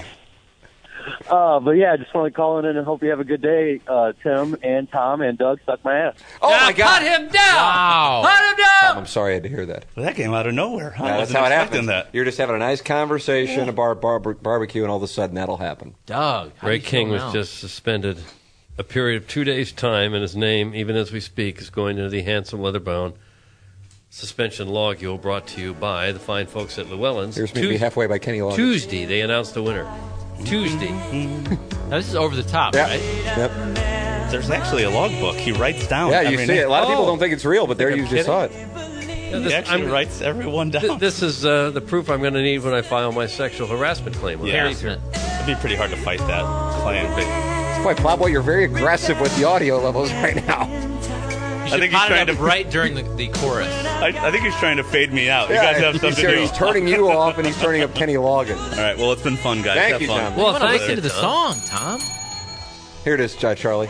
Oh. But yeah, I just want to call in and hope you have a good day. Tim and Tom and Doug suck my ass. Oh, my God. Cut him down! Wow. Cut him Tom, down! I'm sorry I had to hear that. Well, that came out of nowhere. I Yeah, that's wasn't how it expecting happens. that. You're just having a nice conversation, a barbecue, and all of a sudden that'll happen. Doug. how do Ray you feel King was now? just suspended a period of 2 days' time, and his name, even as we speak, is going into the handsome leather-bound suspension logule brought to you by the fine folks at Llewellyn's. Here's me to be halfway by Kenny Loggins. Tuesday, they announced the winner. Tuesday. Now, this is over the top, Yep. right? Yep. There's actually a logbook he writes down. Yeah, you every see it. A night. lot of people Oh. don't think it's real, but there I'm you just kidding. saw it. He actually writes everyone down. This is the proof I'm going to need when I file my sexual harassment claim. It'd be pretty hard to fight that claim. Boy, Plowboy, you're very aggressive with the audio levels right now. I think he's trying to right during the chorus. I think he's trying to fade me out. You guys have stuff to do. He's turning you off, and he's turning up Kenny Loggins. All right, well, it's been fun, guys. Thank have you, fun. Tom. Well, listen to the song, Tom. Here it is, Charlie.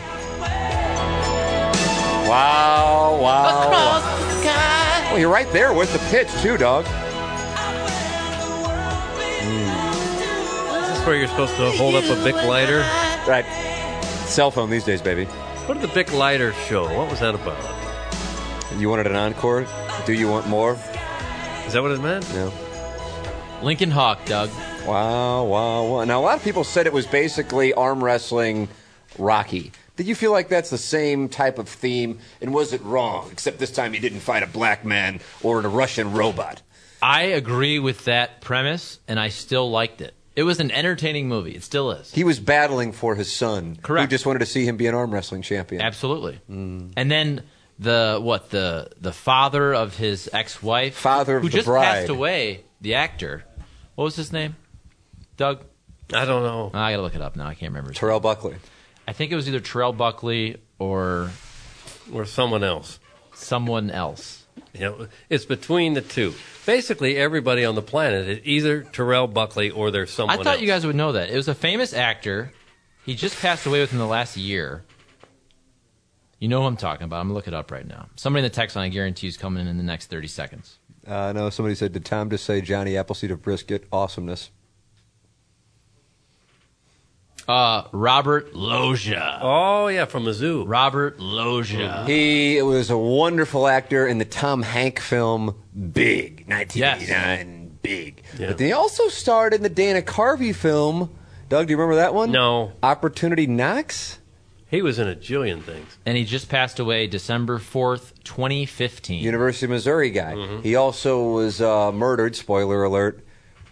Wow. Well, you're right there with the pitch, too, dog. Is this where you're supposed to hold up a Bic lighter? Right. Cell phone these days, baby. What did the Bic lighter show? What was that about? You wanted an encore? Do you want more? Is that what it meant? No. Lincoln Hawk, Doug. Wow. Now, a lot of people said it was basically arm wrestling Rocky. Did you feel like that's the same type of theme? And was it wrong? Except this time you didn't fight a black man or a Russian robot. I agree with that premise, and I still liked it. It was an entertaining movie. It still is. He was battling for his son. Correct. Who just wanted to see him be an arm wrestling champion. Absolutely. And then the father of his ex-wife, father of who the just bride. passed away, the actor. What was his name? Doug? I don't know. I gotta look it up now. I can't remember. Terrell Buckley. I think it was either Terrell Buckley or someone else. Someone else. It's between the two. Basically, everybody on the planet is either Terrell Buckley or there's someone else. I thought you guys would know that. It was a famous actor. He just passed away within the last year. You know who I'm talking about. I'm going to look it up right now. Somebody in the text line, I guarantee, is coming in the next 30 seconds. No, somebody said, did Tom just say Johnny Appleseed of Brisket? Awesomeness. Robert Loggia. Oh, yeah, from the zoo. Robert Loggia. He was a wonderful actor in the Tom Hanks film Big, 1989, Big. Yeah. But then he also starred in the Dana Carvey film. Doug, do you remember that one? No. Opportunity Knocks? He was in a jillion things. And he just passed away December 4th, 2015. University of Missouri guy. Mm-hmm. He also was murdered, spoiler alert,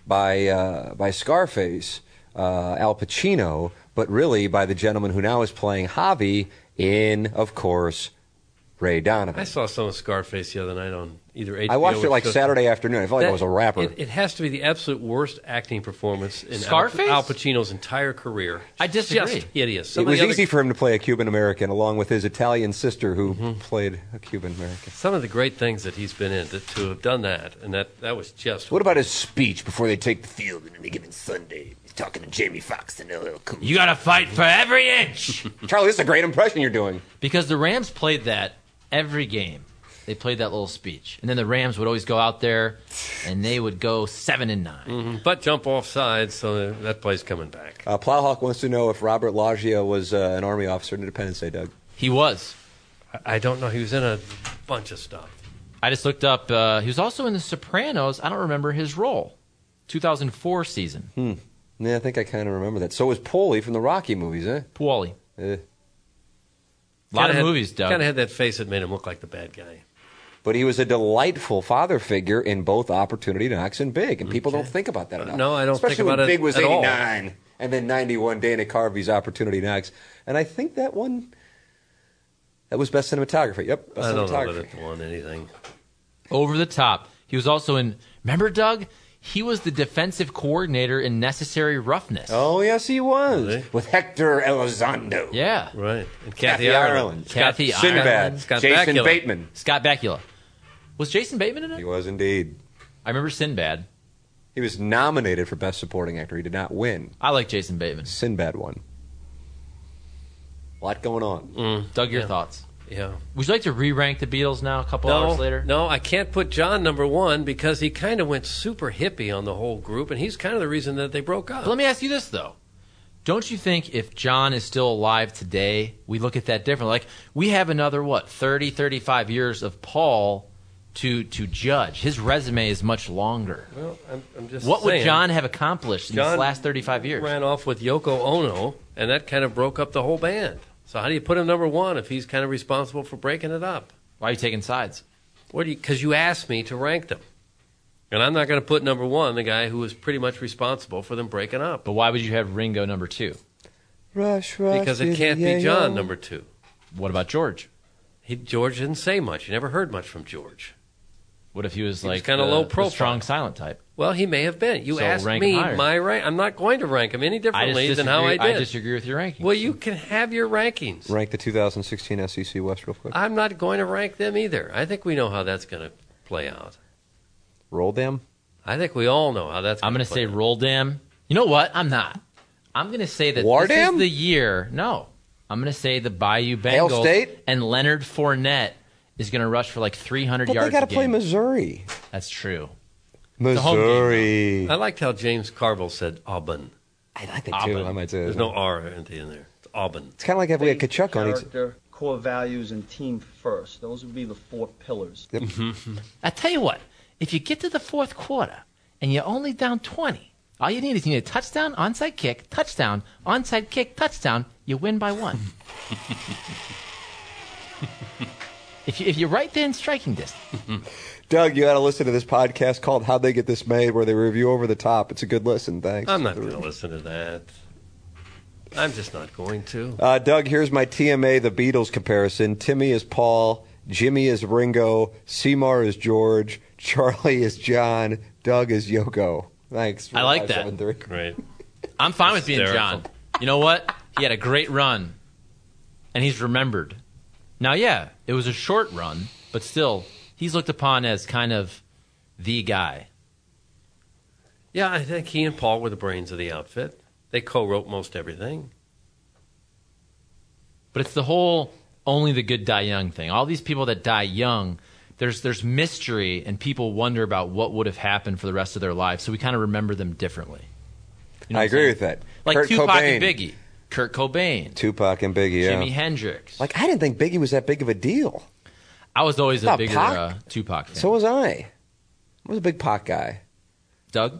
by Scarface. Al Pacino, but really by the gentleman who now is playing Javi in, of course, Ray Donovan. I saw some of Scarface the other night on either HBO. I watched it like Saturday afternoon. I felt like I was a rapper. It has to be the absolute worst acting performance in Scarface? Al Pacino's entire career. I disagree. Just hideous. It was easy for him to play a Cuban American along with his Italian sister who played a Cuban American. Some of the great things that he's been in, to have done that, and that was just... What about his speech before they take the field on any given Sunday? He's talking to Jamie Foxx and LL Cool. You got to fight for every inch. Charlie, this is a great impression you're doing. Because the Rams played that every game. They played that little speech. And then the Rams would always go out there, and they would go 7-9. But jump off sides, so that play's coming back. Plowhawk wants to know if Robert Loggia was an Army officer in Independence Day, Doug. He was. I don't know. He was in a bunch of stuff. I just looked up. He was also in The Sopranos. I don't remember his role. 2004 season. Yeah, I think I kind of remember that. So was Paulie from the Rocky movies, eh? Paulie. A lot of movies, Doug. Kind of had that face that made him look like the bad guy. But he was a delightful father figure in both Opportunity Knocks and Big, and people don't think about that enough. No, I don't Especially think about when it Big was at 89, all. and then 91, Dana Carvey's Opportunity Knocks. And I think that one, that was Best Cinematography. Yep, Best I don't Cinematography. know that it won anything. Over the Top. He was also in, remember, Doug? He was the defensive coordinator in Necessary Roughness. Oh, yes, he was. Really? With Hector Elizondo. Yeah. Right. And Kathy Ireland. Kathy Sinbad. Ireland. Scott Jason Bakula. Bateman. Scott Bakula. Was Jason Bateman in it? He was indeed. I remember Sinbad. He was nominated for Best Supporting Actor. He did not win. I like Jason Bateman. Sinbad won. A lot going on. Doug, your thoughts? Yeah. Would you like to re-rank the Beatles now a couple hours later? No, I can't put John number one because he kind of went super hippie on the whole group, and he's kind of the reason that they broke up. But let me ask you this, though. Don't you think if John is still alive today, we look at that differently? Like, we have another, 30, 35 years of Paul to judge. His resume is much longer. Well, I'm just What saying, would John have accomplished in these last 35 years? Ran off with Yoko Ono, and that kind of broke up the whole band. So how do you put him number one if he's kind of responsible for breaking it up? Why are you taking sides? Because you asked me to rank them. And I'm not going to put number one the guy who was pretty much responsible for them breaking up. But why would you have Ringo number 2? Rush, rush. Because it can't be John number 2. What about George? George didn't say much. You never heard much from George. What if he was He was like kinda low the profile. strong silent type? Well, he may have been. You So asked rank me him higher. my rank. I'm not going to rank him any differently than how I did. I disagree with your rankings. Well, you can have your rankings. Rank the 2016 SEC West real quick. I'm not going to rank them either. I think we know how that's going to play out. Roll them. I think we all know how that's I'm going to say Roll Dam. You know what? I'm not. I'm going to say that War this Dam? is the year. No. I'm going to say the Bayou Hail Bengals State? and Leonard Fournette is going to rush for like 300 But yards they got to a play game. Missouri. That's true. Missouri. I liked how James Carville said Auburn. I like that too. I might say There's that. no R in there. It's Auburn. It's kind of like if we had Kachuk on. Character, core values, and team first. Those would be the 4 pillars. I tell you what, if you get to the fourth quarter and you're only down 20, all you need is a touchdown, onside kick, touchdown, onside kick, touchdown. You win by 1. if you're right there in striking distance. Doug, you got to listen to this podcast called "How'd They Get This Made," where they review Over the Top. It's a good listen. Thanks. I'm not going to listen to that. I'm just not going to. Doug, here's my TMA the Beatles comparison. Timmy is Paul, Jimmy is Ringo, Seymour is George, Charlie is John, Doug is Yoko. Thanks. I like that. Great. I'm fine with being John. You know what? He had a great run, and he's remembered. Now, yeah, it was a short run, but still, he's looked upon as kind of the guy. Yeah, I think he and Paul were the brains of the outfit. They co-wrote most everything. But it's the whole only the good die young thing. All these people that die young, there's mystery, and people wonder about what would have happened for the rest of their lives, so we kind of remember them differently. You know I what I'm agree saying? with that. Like Kurt Tupac Cobain. and Biggie. Kurt Cobain. Tupac and Biggie, yeah. Jimi Hendrix. Like, I didn't think Biggie was that big of a deal. I was always a Not bigger Pac. Tupac fan. So was I. I was a big Pac guy. Doug?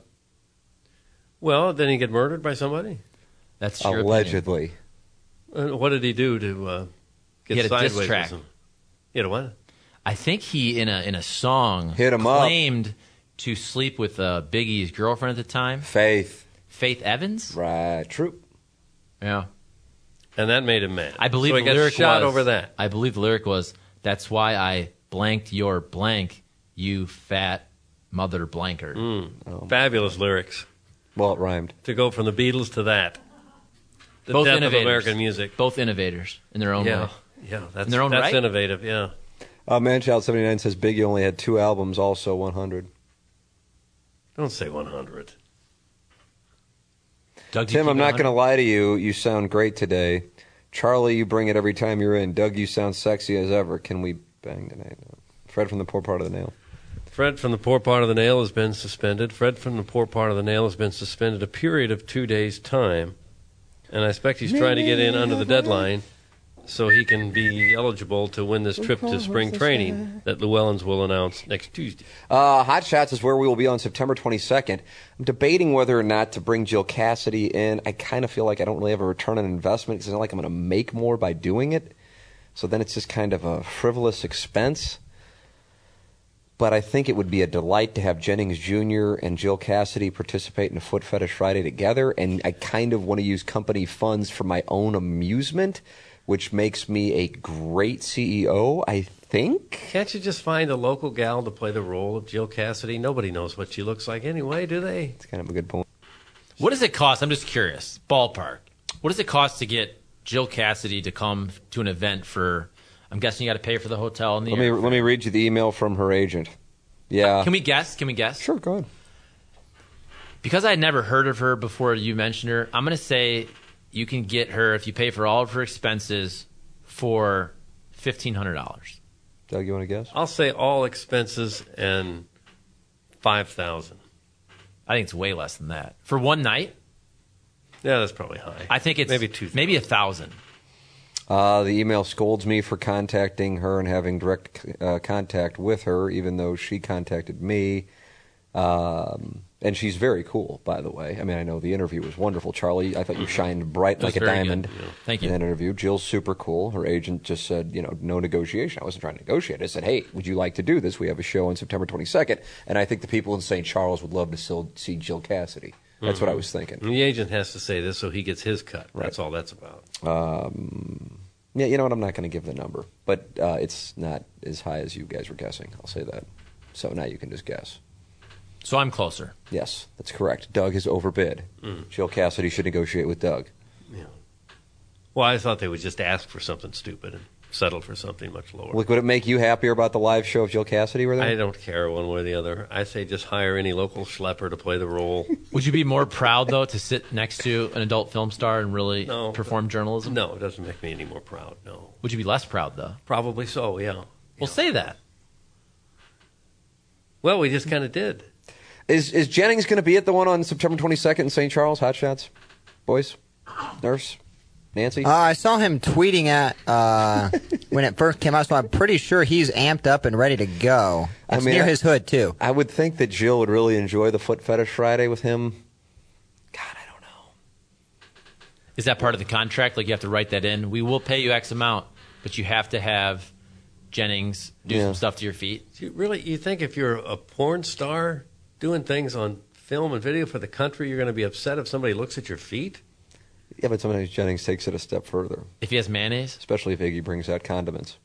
Well, didn't he get murdered by somebody? That's your Allegedly. What did he do to get He had a sideways diss track. with him? He had a what? I think he, in a song, Hit him up. claimed to sleep with Biggie's girlfriend at the time. Faith Evans? Right. True. Yeah. And that made him mad. I believe so he the got lyric shot was, over that. I believe the lyric was, "That's why I blanked your blank, you fat mother blanker." Fabulous lyrics. Well, it rhymed. To go from the Beatles to that. The Both death innovators. of American music. Both innovators in their own Yeah, way. yeah, that's In their own right? That's innovative. Yeah. Manchild79 says Biggie only had 2 albums, also 100. Don't say 100. Doug, do you Tim, keep I'm it not 100? going to lie to you. You sound great today. Charlie, you bring it every time you're in. Doug, you sound sexy as ever. Can we bang tonight? Fred from the Poor Part of the Nail. Fred from the Poor Part of the Nail has been suspended. Fred from the Poor Part of the Nail has been suspended a period of 2 days' time. And I expect he's trying to get in under the deadline so he can be eligible to win this trip to spring training that Llewellyn's will announce next Tuesday. Hot Shots is where we will be on September 22nd. I'm debating whether or not to bring Jill Cassidy in. I kind of feel like I don't really have a return on investment because it's not like I'm going to make more by doing it. So then it's just kind of a frivolous expense. But I think it would be a delight to have Jennings Jr. and Jill Cassidy participate in a Foot Fetish Friday together. And I kind of want to use company funds for my own amusement, which makes me a great CEO, I think. Can't you just find a local gal to play the role of Jill Cassidy? Nobody knows what she looks like anyway, do they? It's kind of a good point. What does it cost? I'm just curious. Ballpark. What does it cost to get Jill Cassidy to come to an event for? I'm guessing you got to pay for the hotel and the. Let me read you the email from her agent. Yeah. Can we guess? Sure, go ahead. Because I had never heard of her before you mentioned her, I'm going to say you can get her, if you pay for all of her expenses, for $1,500. Doug, you want to guess? I'll say all expenses and $5,000. I think it's way less than that. For one night? Yeah, that's probably high. I think it's maybe $2,000. Maybe $1,000. The email scolds me for contacting her and having direct contact with her, even though she contacted me. And she's very cool, by the way. I mean, I know the interview was wonderful, Charlie. I thought you shined bright like a diamond Thank you. in that interview. Jill's super cool. Her agent just said, no negotiation. I wasn't trying to negotiate. I said, hey, would you like to do this? We have a show on September 22nd, and I think the people in St. Charles would love to still see Jill Cassidy. That's what I was thinking. And the agent has to say this so he gets his cut. Right. That's all that's about. Yeah, you know what? I'm not going to give the number, but it's not as high as you guys were guessing. I'll say that. So now you can just guess. So I'm closer. Yes, that's correct. Doug has overbid. Jill Cassidy should negotiate with Doug. Yeah. Well, I thought they would just ask for something stupid and settle for something much lower. Look, would it make you happier about the live show if Jill Cassidy were there? I don't care one way or the other. I say just hire any local schlepper to play the role. Would you be more proud, though, to sit next to an adult film star and really perform journalism? No, it doesn't make me any more proud, no. Would you be less proud, though? Probably so, yeah. Well, say that. Well, we just kind of did. Is Jennings going to be at the one on September 22nd in St. Charles? Hot Shots? Boys? Nurse? Nancy? I saw him tweeting at when it first came out, so I'm pretty sure he's amped up and ready to go. It's near his hood, too. I would think that Jill would really enjoy the Foot Fetish Friday with him. God, I don't know. Is that part of the contract? Like you have to write that in? We will pay you X amount, but you have to have Jennings do some stuff to your feet? You think if you're a porn star doing things on film and video for the country, you're going to be upset if somebody looks at your feet? Yeah, but sometimes Jennings takes it a step further. If he has mayonnaise? Especially if Iggy brings out condiments.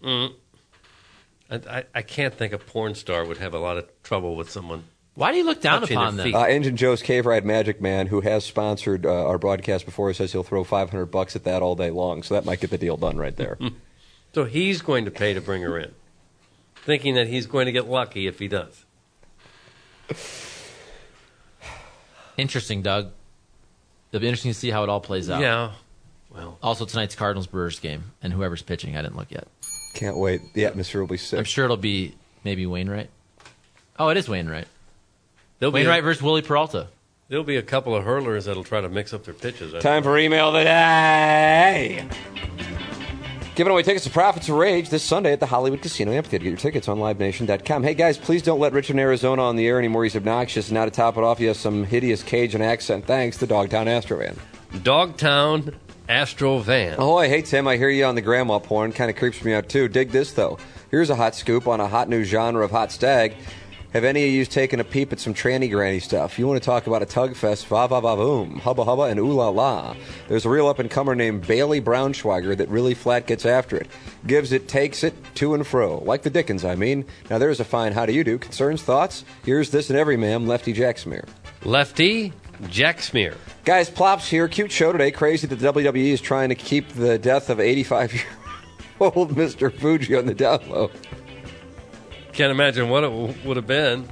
I can't think a porn star would have a lot of trouble with someone. Why do you look down upon them? Engine Joe's Cave Ride Magic Man, who has sponsored our broadcast before, says he'll throw $500 at that all day long. So that might get the deal done right there. So he's going to pay to bring her in, thinking that he's going to get lucky if he does. Interesting, Doug. It'll be interesting to see how it all plays out. Yeah. Well. Also, tonight's Cardinals-Brewers game, and whoever's pitching, I didn't look yet. Can't wait. The atmosphere will be sick. I'm sure it'll be maybe Wainwright. Oh, it is Wainwright. Wainwright versus Willie Peralta. There'll be a couple of hurlers that'll try to mix up their pitches. Time for email of the day. Giving away tickets to Profits of Rage this Sunday at the Hollywood Casino Amphitheater. Get your tickets on LiveNation.com. Hey, guys, please don't let Richard in Arizona on the air anymore. He's obnoxious. And now to top it off, he has some hideous Cajun accent. Thanks to Dogtown Astrovan. Dogtown Astrovan. Ahoy. Hey, Tim, I hear you on the grandma porn. Kind of creeps me out, too. Dig this, though. Here's a hot scoop on a hot new genre of hot stag. Have any of you taken a peep at some tranny granny stuff? You want to talk about a tug fest, va-va-va-voom, hubba-hubba, and ooh-la-la. There's a real up-and-comer named Bailey Braunschweiger that really flat gets after it. Gives it, takes it, to and fro. Like the Dickens, I mean. Now, there's a fine how do you do. Concerns, thoughts? Here's this and every ma'am, Lefty Jacksmear. Lefty Jacksmear. Guys, Plops here. Cute show today. Crazy that the WWE is trying to keep the death of 85-year-old Mr. Fuji on the down low. Can't imagine what it would have been.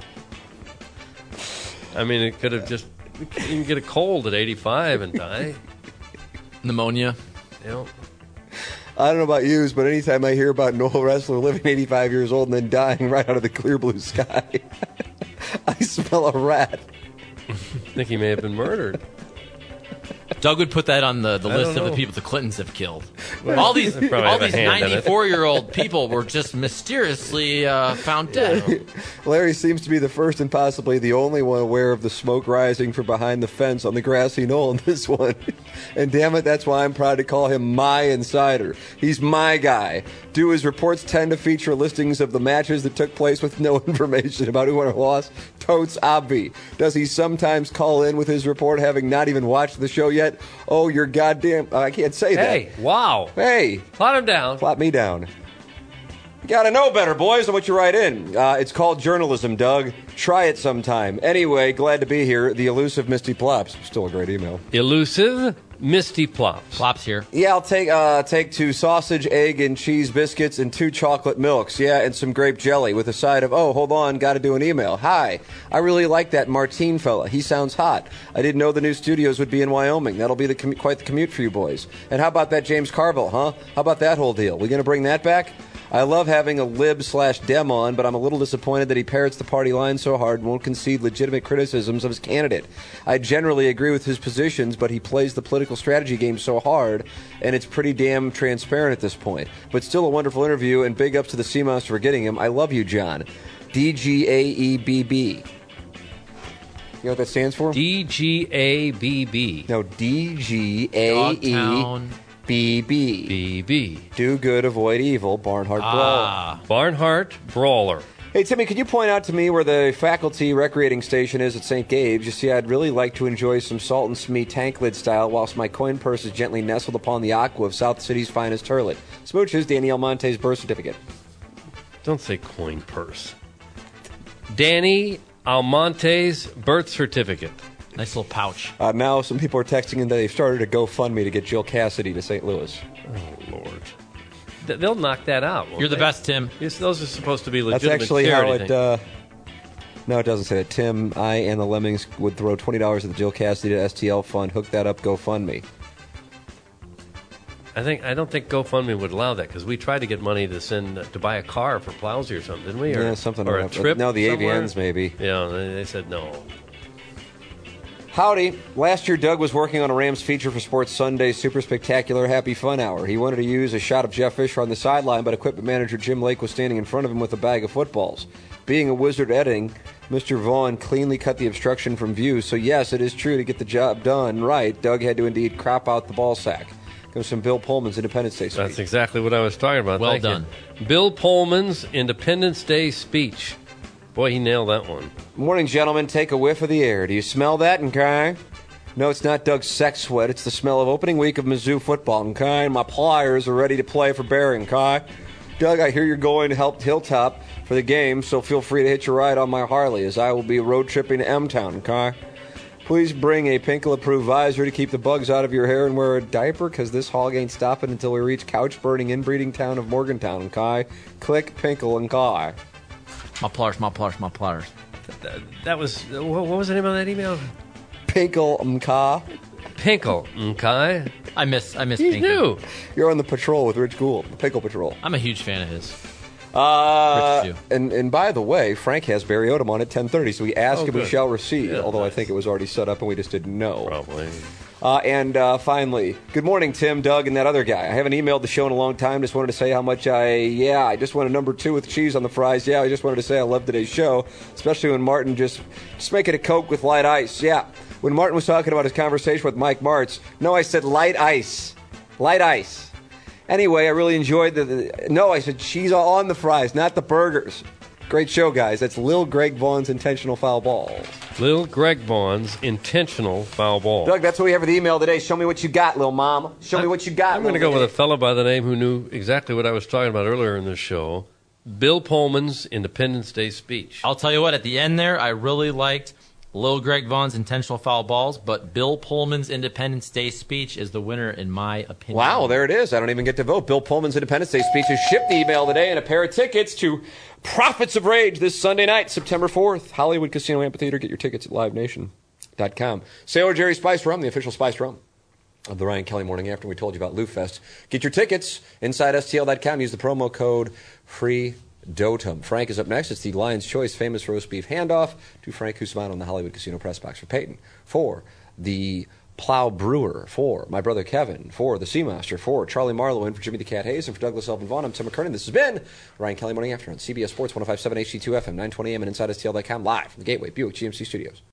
I mean, it could have just... You can get a cold at 85 and die. Pneumonia. Yeah. I don't know about you, but anytime I hear about an old wrestler living 85 years old and then dying right out of the clear blue sky, I smell a rat. I think he may have been murdered. Doug would put that on the list of the people the Clintons have killed. All these 94-year-old people were just mysteriously found dead. Larry seems to be the first and possibly the only one aware of the smoke rising from behind the fence on the grassy knoll in this one. And damn it, that's why I'm proud to call him my insider. He's my guy. Do his reports tend to feature listings of the matches that took place with no information about who won or lost? Totes obvi. Does he sometimes call in with his report having not even watched the show yet? Oh, you're goddamn... I can't say that. Hey, wow. Hey. Plot him down. Plot me down. You gotta know better, boys, than what you write in. It's called journalism, Doug. Try it sometime. Anyway, glad to be here. The elusive Misty Plops. Still a great email. Elusive Misty Plops. Plops here. Yeah, I'll take 2 sausage, egg, and cheese biscuits and 2 chocolate milks. Yeah, and some grape jelly with a side of, oh, hold on, gotta do an email. Hi, I really like that Martine fella. He sounds hot. I didn't know the new studios would be in Wyoming. That'll be quite the commute for you boys. And how about that James Carville, huh? How about that whole deal? We gonna bring that back? I love having a lib/dem on, but I'm a little disappointed that he parrots the party line so hard and won't concede legitimate criticisms of his candidate. I generally agree with his positions, but he plays the political strategy game so hard, and it's pretty damn transparent at this point. But still a wonderful interview, and big ups to the Sea Monster for getting him. I love you, John. DGAEBB. You know what that stands for? DGABB. No, DGAE. BB. Do good, avoid evil. Barnhart Brawler. Barnhart Brawler. Hey, Timmy, could you point out to me where the faculty recreating station is at St. Gabe's? You see, I'd really like to enjoy some salt and smee tank lid style whilst my coin purse is gently nestled upon the aqua of South City's finest turlet. Smooches, Danielle Monte's birth certificate. Don't say coin purse. Danny Almonte's birth certificate. Nice little pouch. Now some people are texting in that they've started a GoFundMe to get Jill Cassidy to St. Louis. Oh, Lord. They'll knock that out. You're the best, Tim. Yes, those are supposed to be legitimate. That's actually how it... things. No, it doesn't say that. Tim, I, and the Lemmings would throw $20 at the Jill Cassidy to STL fund. Hook that up, GoFundMe. I don't think GoFundMe would allow that because we tried to get money to buy a car for Plowsy or something, didn't we? Yeah, something or like a that. trip. No, the somewhere? AVNs maybe. Yeah, they said no. Howdy. Last year, Doug was working on a Rams feature for Sports Sunday Super Spectacular Happy Fun Hour. He wanted to use a shot of Jeff Fisher on the sideline, but equipment manager Jim Lake was standing in front of him with a bag of footballs. Being a wizard editing, Mr. Vaughn cleanly cut the obstruction from view, so yes, it is true to get the job done right, Doug had to indeed crop out the ball sack. Comes from Bill Pullman's Independence Day speech. That's exactly what I was talking about. Well Thank done. you. Bill Pullman's Independence Day speech. Boy, he nailed that one. Morning, gentlemen. Take a whiff of the air. Do you smell that, okay? No, it's not Doug's sex sweat. It's the smell of opening week of Mizzou football, okay? My pliers are ready to play for Bering, okay? Doug, I hear you're going to help Hilltop for the game, so feel free to hitch a ride on my Harley as I will be road tripping to M-Town, okay? Please bring a Pinkle-approved visor to keep the bugs out of your hair and wear a diaper because this hog ain't stopping until we reach couch-burning inbreeding town of Morgantown, okay? Click Pinkle and Kai. My pliers. That was... What was the name of that email? Pinkle and Kai. Pinkle, okay. I miss He's Pinky. new. You're on the patrol with Rich Gould, the Pinkle Patrol. I'm a huge fan of his. And by the way, Frank has Barry Odom on at 10:30, so we ask and we good. shall receive, Yeah, although nice. I think it was already set up and we just didn't know. Probably. And finally, good morning, Tim, Doug, and that other guy. I haven't emailed the show in a long time. Just wanted to say how much I just want a number 2 with cheese on the fries. Yeah, I just wanted to say I love today's show, especially when Martin just make it a Coke with light ice. Yeah, when Martin was talking about his conversation with Mike Martz, no, I said light ice. Light ice. Anyway, I really enjoyed I said cheese on the fries, not the burgers. Great show, guys. That's Lil Greg Vaughn's intentional foul balls. Lil Greg Vaughn's intentional foul ball. Doug, that's what we have for the email today. Show me what you got, Lil Mama. Show me what you got. I'm going to go with a fellow by the name who knew exactly what I was talking about earlier in the show. Bill Pullman's Independence Day speech. I'll tell you what, at the end there, I really liked Lil Greg Vaughn's intentional foul balls, but Bill Pullman's Independence Day speech is the winner in my opinion. Wow, there it is. I don't even get to vote. Bill Pullman's Independence Day speech has shipped the email today and a pair of tickets to Prophets of Rage this Sunday night, September 4th. Hollywood Casino Amphitheater. Get your tickets at livenation.com. Sailor Jerry Spice Rum, the official spice rum of the Ryan Kelly Morning After. We told you about Lou Fest. Get your tickets inside STL.com. Use the promo code FREEDOTUM. Frank is up next. It's the Lion's Choice famous roast beef handoff to Frank Cusimano in the Hollywood Casino press box for Peyton. For the Plow Brewer, for my brother Kevin, for the Seamaster, for Charlie Marlowe, and for Jimmy the Cat Hayes, and for Douglas Elvin Vaughn. I'm Tim McKernan. This has been Ryan Kelly Morning After on CBS Sports 105.7 HD2 FM, 920 AM, and InsideSTL.com live from the Gateway Buick GMC Studios.